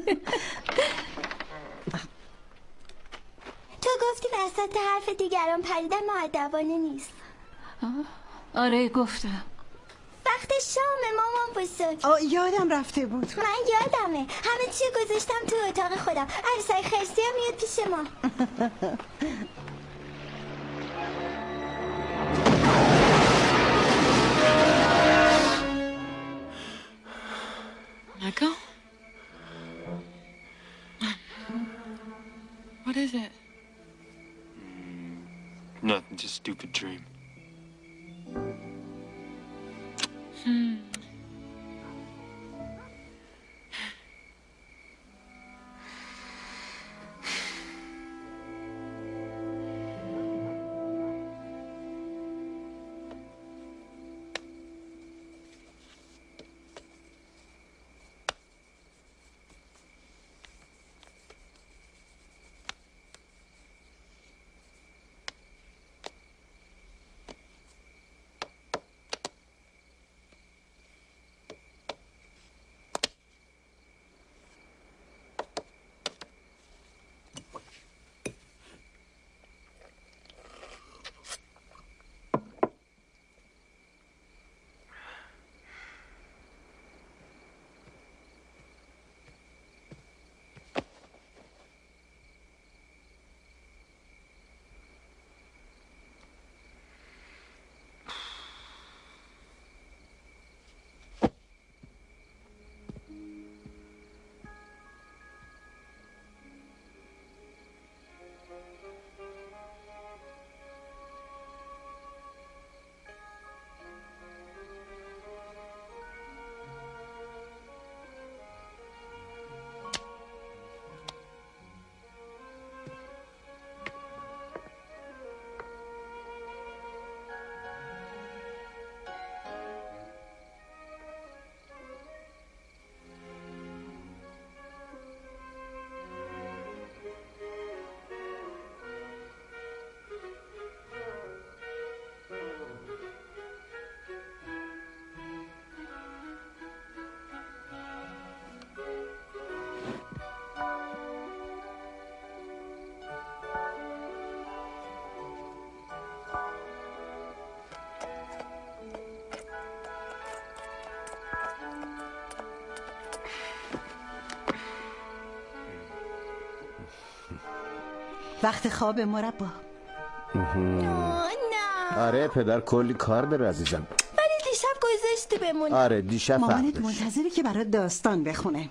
تو گفتی وسط حرف دیگران پریدن مؤدبانه نیست. آره گفتم. وقت شام مامان بزرگ. یادم رفته بود. من یادمه همه چی گذاشتم تو اتاق خودم. عروسای خرسی هم میاد پیش ما. Michael? What is it? Nothing, just a stupid dream. وقت خواب مربا. نه. آره پدر کلی کار داره عزیزم. ولی دیشب گذاشتی بمونه. آره دیشب مامانت فهمش. منتظره که برات داستان بخونه.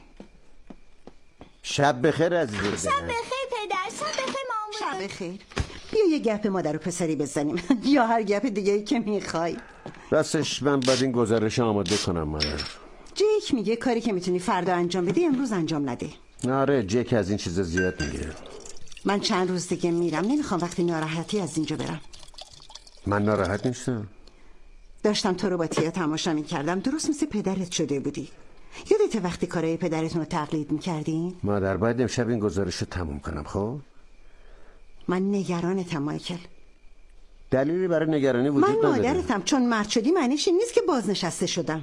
شب بخیر عزیزم. شب بخیر پدر. شب بخیر مامان. شب بخیر. بیا یه گپ مادر و پسری بزنیم یا هر گپ دیگه که میخوای. راستش من باید این گزارش آماده کنم مادر. جیک میگه کاری که میتونی فردا انجام بدی امروز انجام نده. آره جیک از این چیزا زیاد میگه. من چند روز دیگه میرم، نمیخوام وقتی ناراحتی از اینجا برم. من ناراحت نیستم. داشتم تو رو با تیا تماشا میکردم، درست مثل پدرت شده بودی. یادته وقتی کارهای پدرتون رو تقلید میکردین؟ مادر باید امشب این گزارش رو تموم کنم. خب من نگرانتم مایکل. دلیلی برای نگرانی وجود نداره. من مادرتم، چون مرد شدی معنیش این نیست که بازنشسته شدم.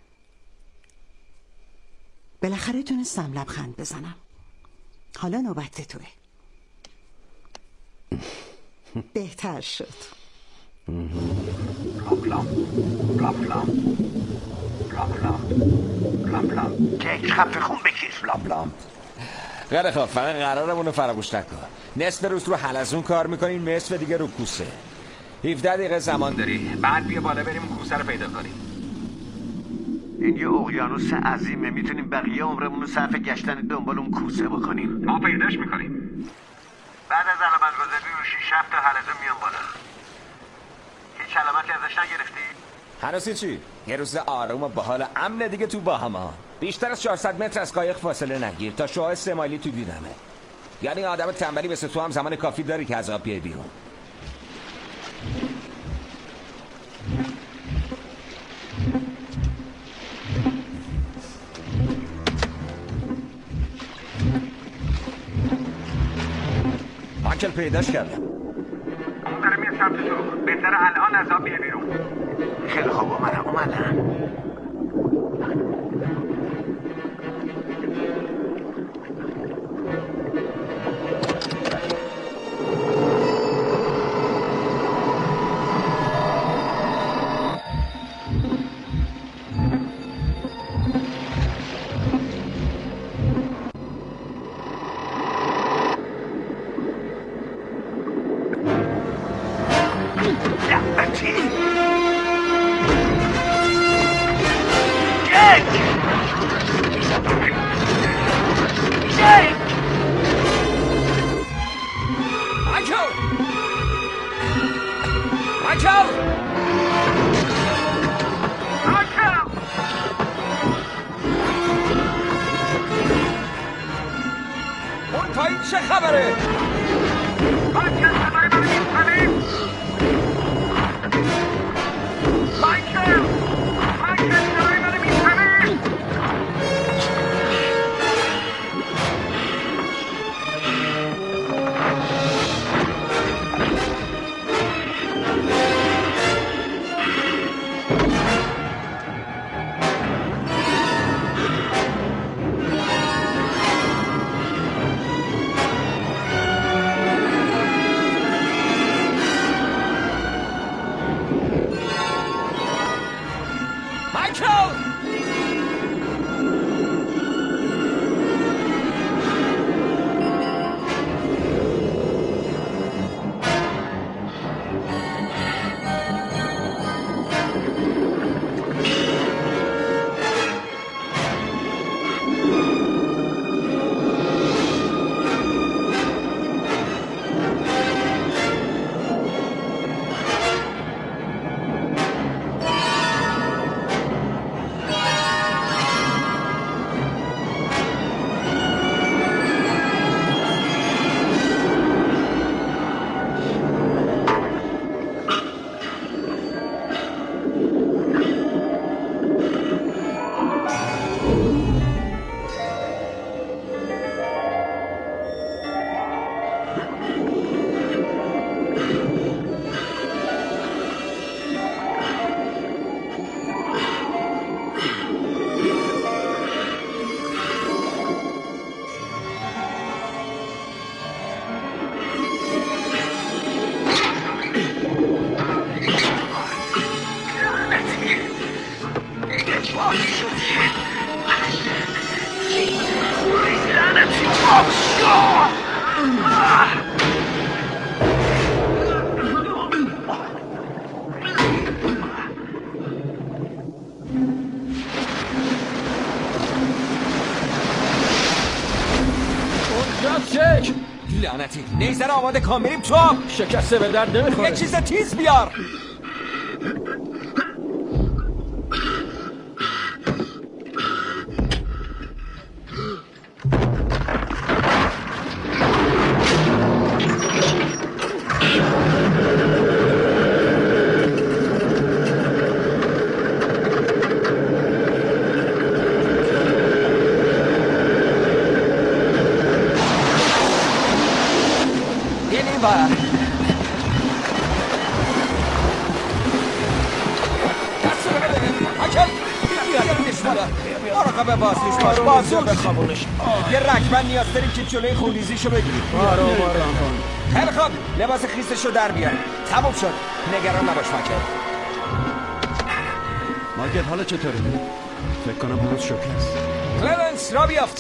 بالاخره تونستم لبخند بزنم. حالا نوبت توه. بهتر شد. جک خفه خون بکش. خیلی خوب، فقط قرارمون رو فراموش نکن. نصف روز رو حلزون کار میکنیم، نصف دیگه رو کوسه. 17 دقیقه زمان داری. بعد بیا بالا بریم کوسه رو پیدا کنیم. این یه اقیانوس عظیمه، میتونیم بقیه عمرمون رو صرف گشتن دنبال اون کوسه بکنیم. ما پیداش میکنیم. بعد از علامت گذاری رو 6-7 تا حلزون میان بالا. هیچ علامتی ازش نگرفتی؟ هنوز چی؟ یه روز آروم و باحال امن دیگه تو باهاما. بیشتر از 400 متر از قایق فاصله نگیر تا شعاع 3 مایلی تو دیدمه. یعنی آدم تنبلی مثل تو هم زمان کافی داری که از آب بیای بیرون. مایکل پیداش کردم. اون داره میاد سمت تو. بهتره الان از آب بیای بیرون. خیلی خوب اومدم. اون پایین چه خبره؟ لعنتی نیزه رو آماده کن بریم تو آب. شکسته به درد نمیخوره. یه چیز تیز بیار. مراقبه بازیش باش بازیو بخوابونش. یه رکمن نیاز داریم که جلوی خونریزیشو بگیریم. خیلی خوب لباس خیسشو در بیار. تموم شد. نگران نباش مایکل. مایکل حالا چطوری؟ فکر کنم هنوز شوکه است. کلرنس را بیافت.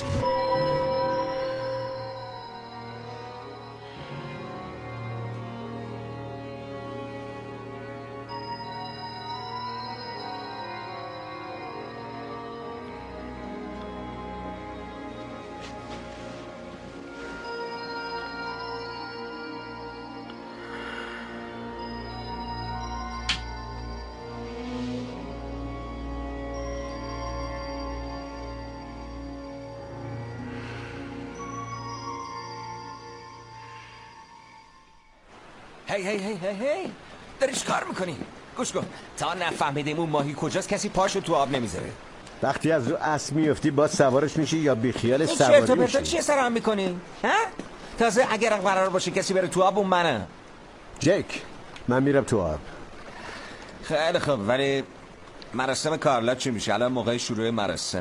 هی داری چیکار میکنی؟ گوش کن تا نفهمیدیم اون ماهی کجاست کسی پاشو تو آب نمیذاره. وقتی از رو اسب میفتی باید سوارش میشی یا بیخیال این سواری چرت و میشی؟ پرتا چیه سرهم میکنی؟ تازه اگر قرار باشه کسی بره تو آب اون منم. جک من میرم تو آب. خیلی خوب ولی مراسم کارلا چی میشه؟ الان موقع شروع مراسمه.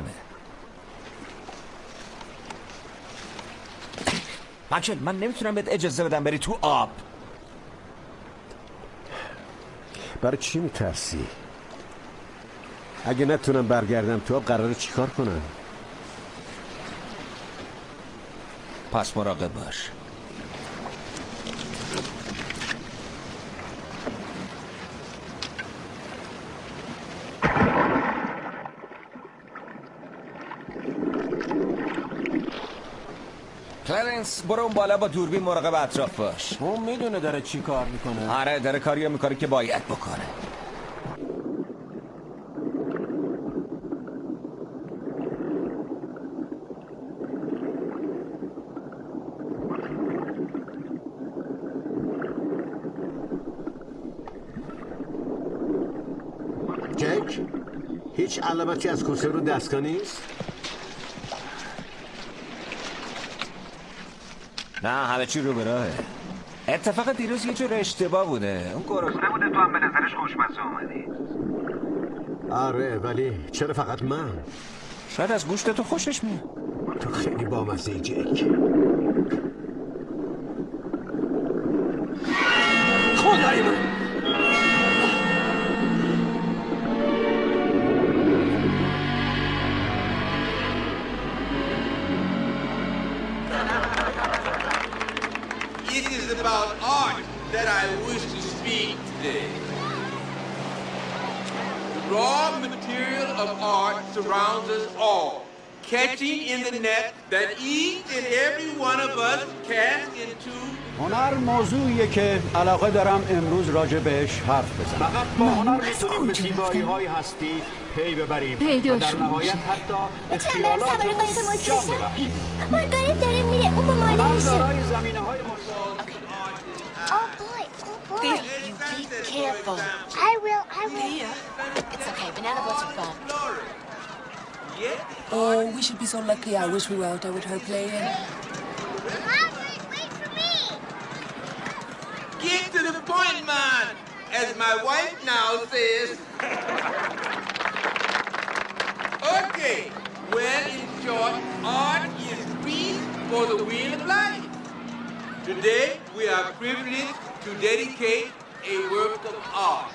من نمیتونم بهت اجازه بدم بری تو آب. برای چی میترسی؟ اگه نتونم برگردم تو آب قراره چیکار کنم؟ پس مراقب باش. کلرنس برو اون بالا با دوربین مراقب اطراف باش. اون میدونه داره چی کار میکنه. آره داره کاریو میکنه که باید بکنه. جک هیچ علامتی از کوسه رو دستگاه نیست؟ نه همه چی رو به راهه. اتفاق دیروز یه جور اشتباه بوده. اون گرسنه بوده تو هم به نظرش خوشمزه اومدی. آره ولی چرا فقط من؟ شاید از گوشت تو خوشش میاد. تو خیلی بامزه‌ای جک. خدای من It is about art that I wish to speak today. The raw material of art surrounds us all, catching in the net that each and every one of us cast into. هنر موضوعیه که علاقه دارم امروز راجع بهش حرف بزنم. فقط با هنر میتونیم به زیبایی‌های هستی پی ببریم و در نهایت حتی اختیالات جا ببخشیم. مارگارت داره میره اون با مادرشه. دارای زمینه‌های Oh boy, Thea, you be careful. I will. Thea, it's okay. Banana boats are fun. Oh, we should be so lucky. I wish we were out there with her playing. Margaret, wait for me. Get to the point, man, as my wife now says. Okay, well, in short, art is peace for the wheel of life. Today, we are privileged to dedicate a work of art.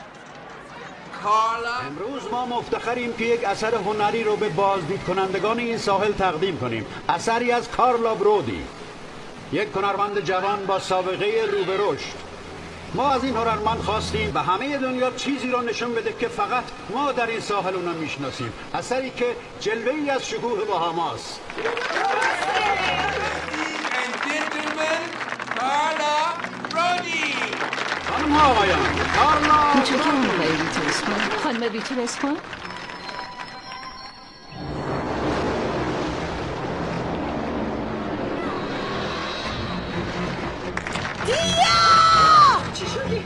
امروز ما مفتخریم که یک اثر هنری رو به بازدید کنندگان این ساحل تقدیم کنیم. اثری از کارلا برودی، یک هنرمند جوان با سابقه رو به رشد. ما از این هنرمند خواستیم به همه دنیا چیزی را نشون بده که فقط ما در این ساحل اونو میشناسیم. اثری که جلوه‌ای از شکوه باهاماست. Brody! خانم ها آقایان کارلا متشکرم آقای ویتورسپون. خانم ویتورسپون. چی شدی؟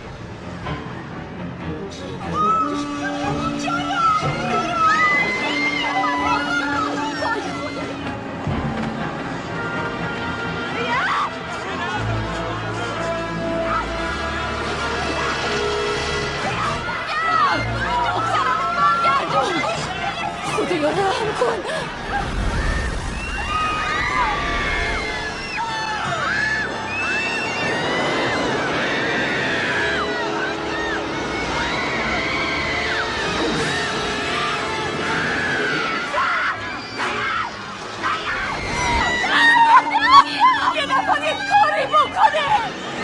خدایا رحم کن. یه نفر یک کاری بکنه.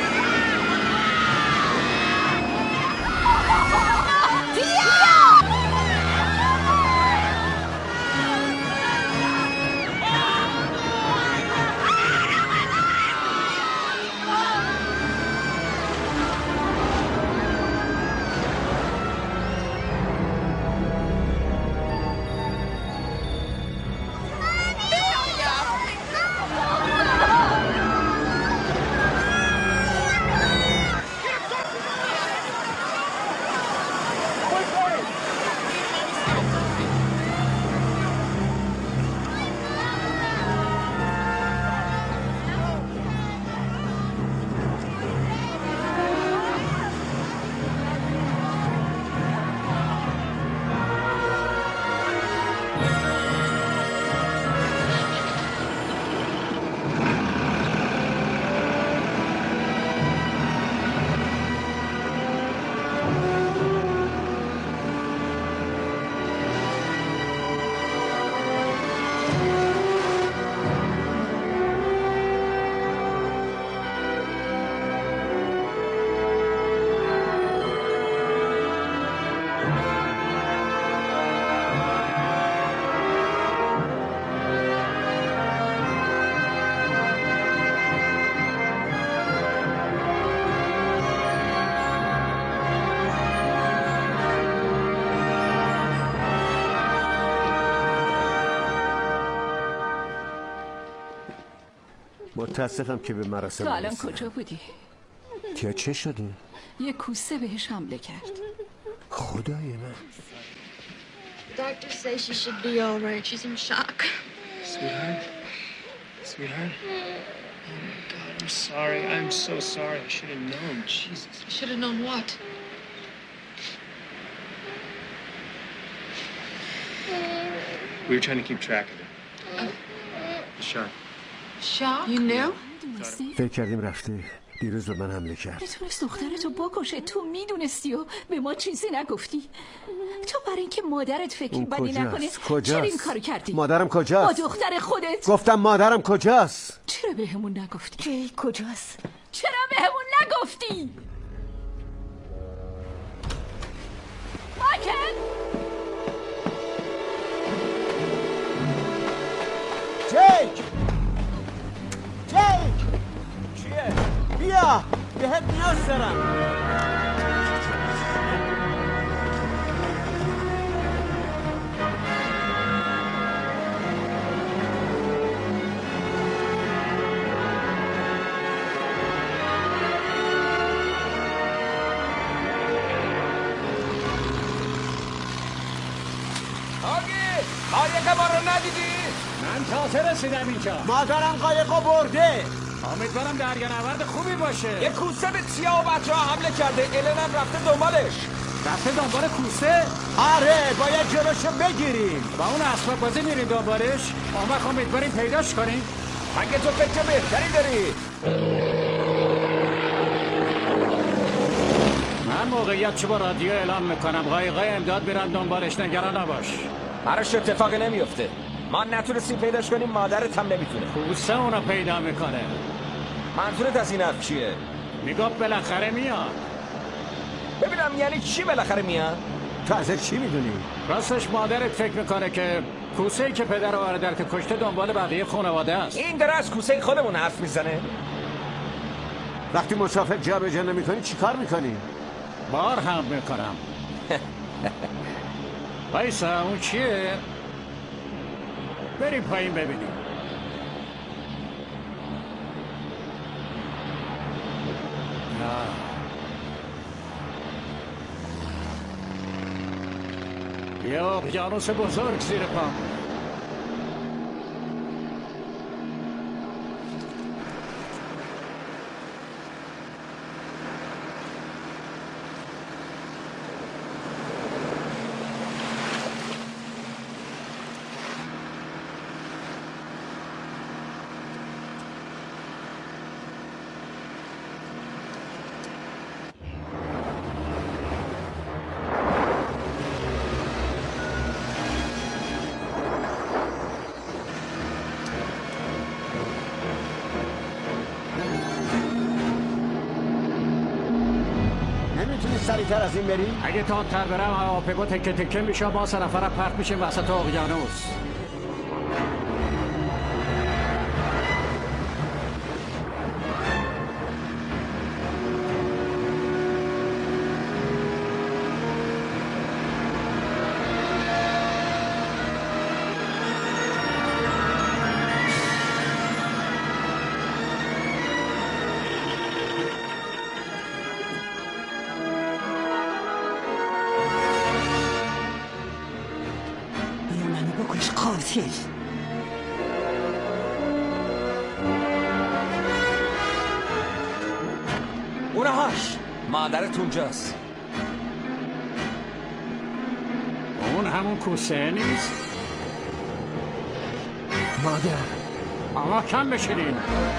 متاسفم که به مراسم تو الان نرسیدم. کجا بودی؟ تیا چه شده؟ یه کوسه بهش حمله کرد. خدای من. The doctors say she should be all right. She's in shock. Sweetheart? Sweetheart? Oh my God, I'm sorry. I'm so sorry. I should have known. Jesus. Should have known what? We were trying to keep track of it. The shark. Shock? You knew? فکر کردیم رفته. دیروز به من حمله کرد. میتونست دخترتو بکشه. تو میدونستی و به ما چیزی نگفتی. تو برای اینکه مادرت فکر بدی نکنه چرا این کارو کردی؟ مادرم کجاست؟ با دختر خودت. گفتم مادرم کجاست؟ چرا بهمون نگفتی؟ جی کجاست؟ چرا بهمون نگفتی؟ مایکل! جیک! جیک! چیه؟ بیا! بهت نیاز دارم. قایق ما رو ندیدی؟ من تازه رسیدم اینجا. مادرم قایقو برده. امیدوارم دریانورد خوبی باشه. یه کوسه به تیا و بچه ها حمله کرده. الن هم رفته دنبالش. رفته دنبال کوسه؟ آره باید جلوشو بگیریم. با اون اسباب بازی میریم دنبالش؟ اما خواهم امیدواریم پیداش کنیم. مگه تو فکر بهتری داری؟ من موقعیت چه با رادیو اعلام میکنم. قایقای امداد میرن دنبالش، نگران نباش. براش اتفاقی نمیفته. ما نتونستیم پیداش کنیم، مادرت هم نمیتونه. کوسه اونو پیدا میکنه. منظورت از این حرف چیه؟ میگفت بالاخره میاد. ببینم یعنی چی بالاخره میاد؟ تو ازش چی میدونی؟ راستش مادرت فکر میکنه که کوسه‌ای که پدر و برادرت کشته دنبال بقیه خانواده است. این داره از کوسه خودمون حرف میزنه. وقتی مسافر جا به جا نمی کنی چی کار میکنی؟ بار هم میکنم. وایسا اون چیه؟ بریم پایین ببینیم. یه اقیانوس بزرگ زیر پا. سریعتر از این بری؟ اگه تندتر برم هواپیما تکه تکه میشه با 3 نفر پرت میشه وسط اقیانوس. قاتل. اونهاش مادرت اونجاست. اون همون کوسه نیست؟ مادر آقا کم بشینین.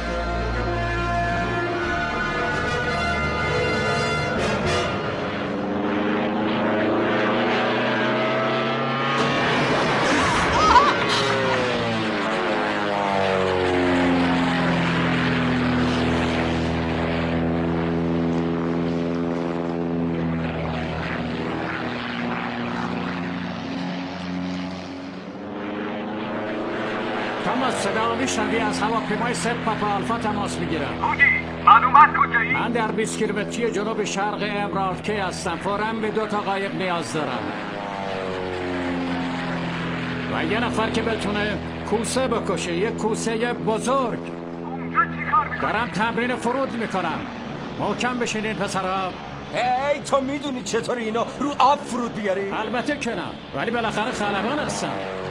صدا میشنوی؟ از هواپیمای ست پاپا آلفا تماس میگیرم. بوگی معلومات کجایی؟ من در 20 کیلومتری جنوب شرق امرالد کی هستم. فوراً به 2 تا قایق نیاز دارم و یه نفر که بتونه کوسه بکشه، یه کوسه بزرگ. اونجا چی کار میکنی؟ دارم تمرین فرود میکنم. محکم بشینین پسرها. هی تو میدونی چطور اینو رو آب فرود بیاری؟ البته که نه، ولی بالاخره خلبان هستم.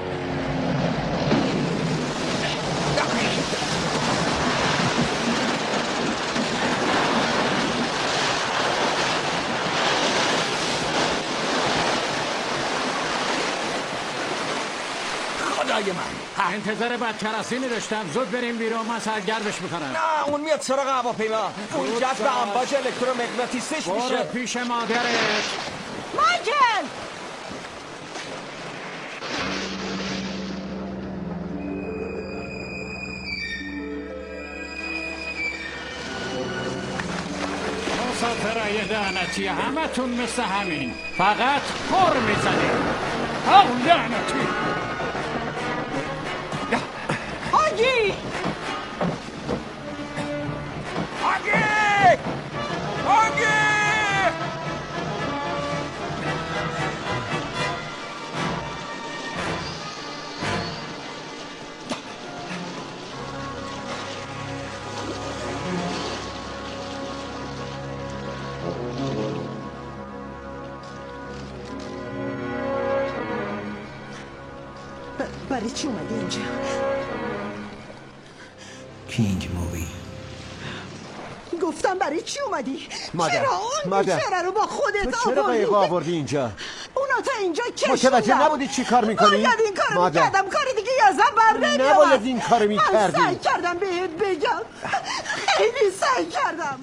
خدای من انتظار بدکرسی نداشتم. زود بریم بیرون، من سرگردش میکنم. نه اون میاد سراغ هواپیما. اون جذب امواج الکترومغناطیسیش میشه. برو پیش مادرش. مایکل! مسافرای لعنتی همه تون مثل همین، فقط پر میزنید. او لعنتی آگی! آگی! آگی! برای چی اومدی اینجا؟ کینگ مووی. گفتم برای چی اومدی؟ مادر. چرا اون بیچاره رو با خودت تو چرا قایق آوردی اینجا؟ اونا تا اینجا کشوندن. متوجه نبودی چی کار میکنی؟ باید این کارو میکردم، کار دیگه ازم بر نمیاد. نباید این کارو میکردی. من سعی کردم بهت بگم، خیلی سعی کردم.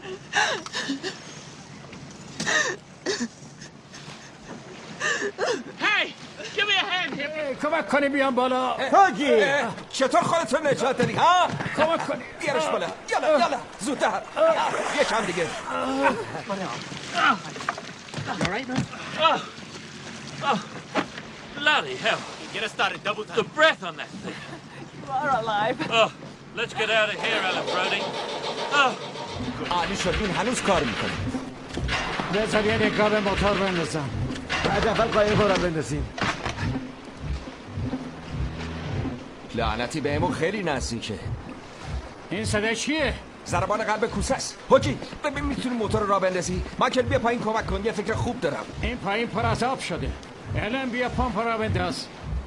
Hey! Give me a hand here! کمک کنی بیام بالا. هاگی! چطور خودتو نجات دادی ها؟ کمک کنی. بیارش بالا. یالا زودتر. یکم دیگه. You all right, man? Oh, bloody hell. Get us started, double time. The breath on that thing. You are alive. Oh, let's get out of here, Ellen Brody. Oh. عالی شد، این هنوز کار میکنه. بذار یه نگاه به موتور بندازم. بعد اول قایق رو بندازیم. لعنتی بهمون خیلی نزدیکه. این صدا چیه؟ ضربان قلب کوسه است. حاجی ببین میتونی موتور را بندازی؟ مایکل بیا پایین کمک کن، یه فکر خوب دارم. این پایین پر از آب شده. الن بیا پمپ را بنداز.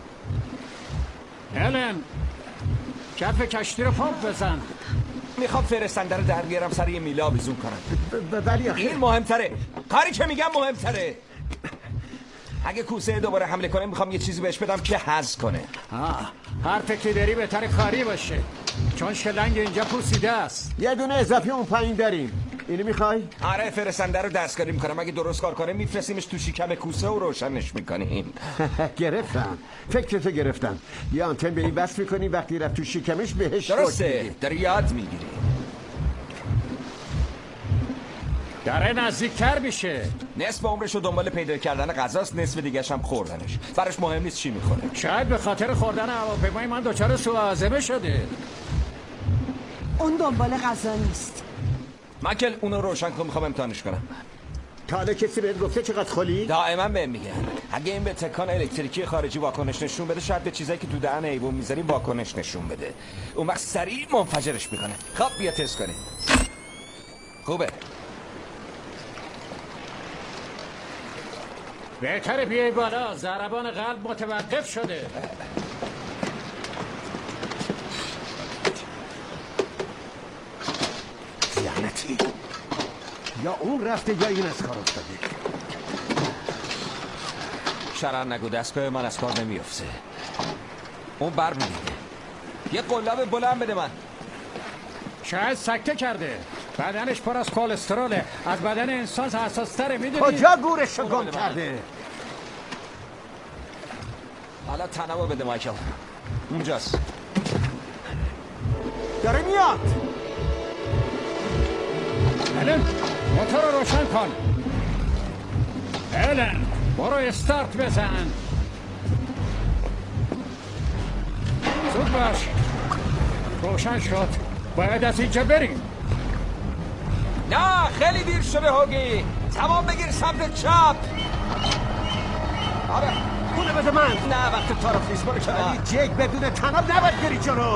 الن کف کشتی رو پمپ بزن. میخوام فرستنده رو در بیارم سر یه میله آویزون کنم. ولی این مهمتره. کاری که میگم مهمتره. اگه کوسه دوباره حمله کنه میخوام یه چیزی بهش بدم که حظ کنه. هر فکری داری بهتر کاری باشه، چون شلنگ اینجا پوسیده است. یه دونه اضافی اون پایین داریم. اینو میخوای؟ آره فرستنده رو دستکاری میکنم. اگه درست کار کنه میفرستیمش تو شکم کوسه و روشنش میکنیم. گرفتم، فکرتو گرفتم. یه آنتن به این بس میکنی وقتی رفت تو شکمش بهش درسته، داری یاد میگیری. داره نزدیکتر میشه. نصف عمرشو دنبال پیدا کردن غذاست، نصف دیگه‌ش هم خوردنش. براش مهم نیست چی میخوره. شاید به خاطر خوردن هواپیمای من دچار سوء هاضمه شده. اون دنبال غذا نیست. مایکل اونو روشن کن، میخوام امتحانش کنم. تا حالا کسی بهت گفته چقدر خلی؟ دائما بهم میگن اگه این به تکان الکتریکی خارجی واکنش نشون بده، شاید به چیزایی که تو دهن حیوان میذاریم واکنش نشون بده. اون وقت سریع منفجرش میکنه. خب بیا تست کنیم. خوبه. بهتره بیای بالا، ضربان قلب متوقف شده. لعنتی، یا اون رفته یا این از کار افتاده. شرر نگو، دستگاه من از کار نمیافته. اون بر میگه. یه قلاب بلند بده من. شاید سکته کرده، بدنش پر از کلستروله، از بدن انسان حساس‌تره. میدونی کجا گورش رو گم کرده؟ حالا تنمو بده مایکل. اونجاست. داره میاد. الن موتور رو روشن کن. الن برو استارت بزن. زود باش. روشن شد، باید از اینجا بریم. نه خیلی دیر شده هوگی. تمام بگیر سمت چپ. آره اونه بده من. نه وقت طرف نیست، برو کنار. ولی جک بدون تناب نباید بری جلو.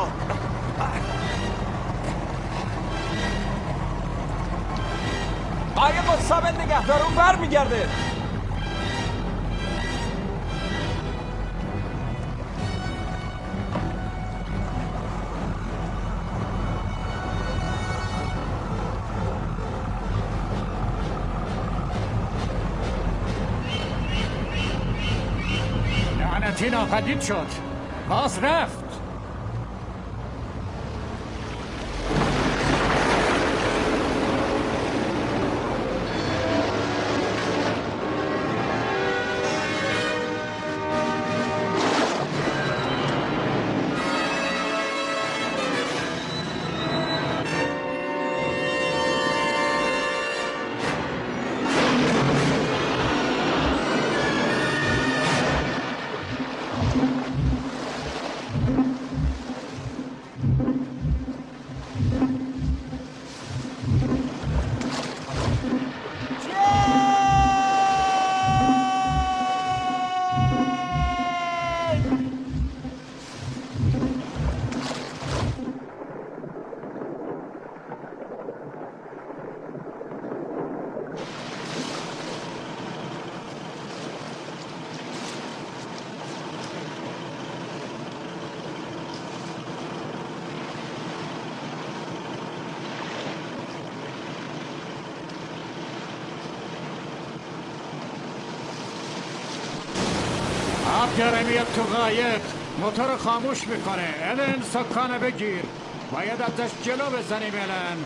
قایق ثابت نگه دار، اون بر میگرده. لعنتی ناپدید شد، باز رفت. آب داره میاد تو قایق، موتور خاموش میکنه. الن سکانه بگیر، باید ازش جلو بزنیم. الن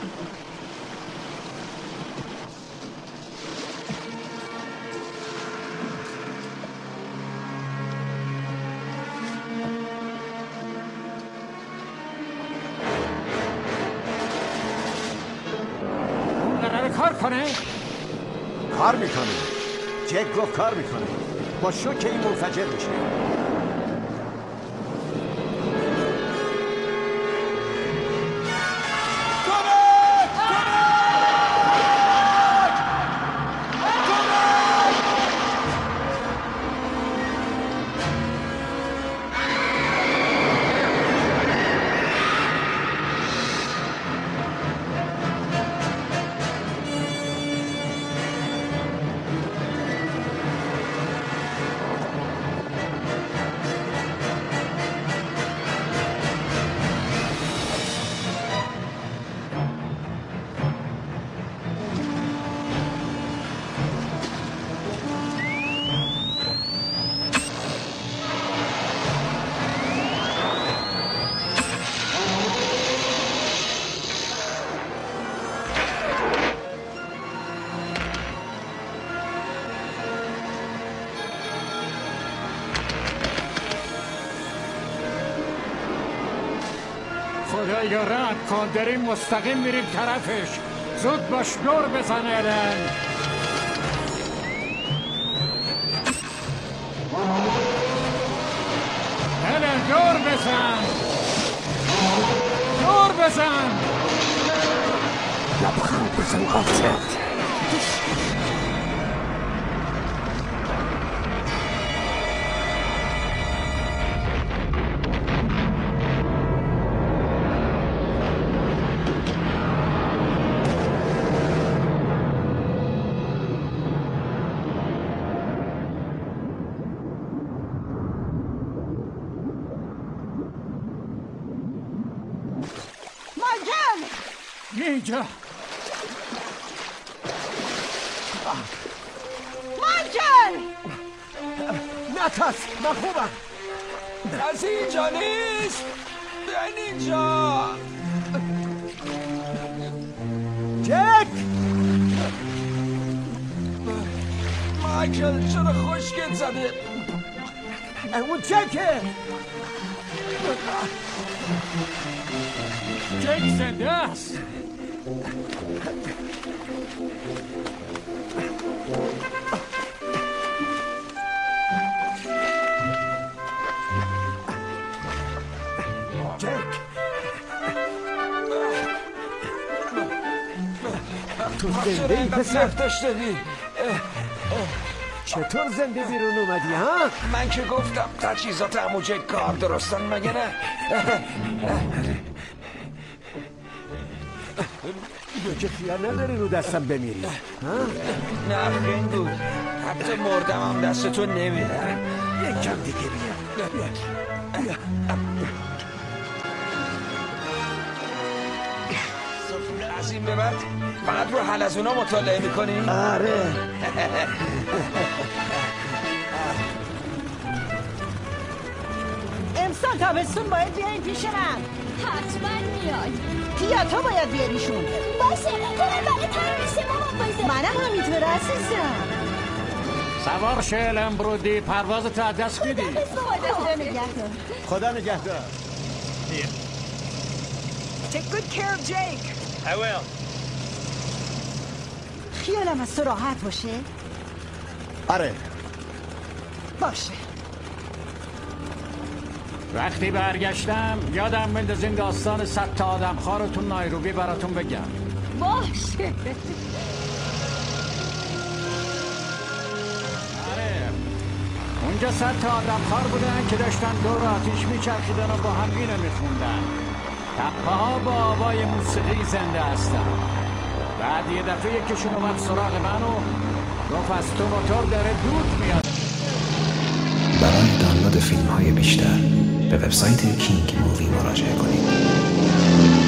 اون قراره کار کنه؟ کار میکنه. جک گفت کار میکنه. با شوکه این منفجر میشه. کمک! خدایا رحم کن، داریم مستقیم میریم طرفش. زود باش دور بزن الن. الن دور بزن، دور بزن، لبخند بزن قاطع. اینجا مانجل نتاس من خوبم. کسی اینجا نیست، بیاین اینجا. جک مایکل چرا خوشگل زده؟ اون جکه. جک زنده است. تو زنده ای پسر؟ داشتدی چطور زنده بیرون اومدی ها؟ من که گفتم تجهیزات عمو جک کار درستن مگه نه؟ که خیال نداری رو دستم بمیری نفرین بود، حتی مردم هم دست تو نمیدن. یک کم دیگه بیا. از این به بعد فقط رو حلزونا مطالعه میکنی؟ آره. امسال تابستون باید بیایین پیش من. حتما میای. تیا تو باید بیاریشون. باشه تو برای تنمیسه مامان بایزه. منم همینطور عزیزم. سوار شلم برودی، پرواز تو از دست میدی. خدا نگهدار. خدا نگهدار. Take good care of Jake. I will. خیالم از تو راحت باشه؟ آره. باشه. وقتی برگشتم یادم بندازین داستان 100 تا آدم خار تو نایروبی براتون بگم. باشه. اونجا 100 تا آدم خار بودن که داشتن دور آتیش میچرخیدن و با هم اینو میخوندن. تپه ها با آوای موسیقی زنده هستن. بعد یه دفعه یکیشون اومد سراغ من و گفت از تو موتور داره دود میاد. برای دانلود فیلم های بیشتر به وبسایت کینگ مووی مراجعه کنید.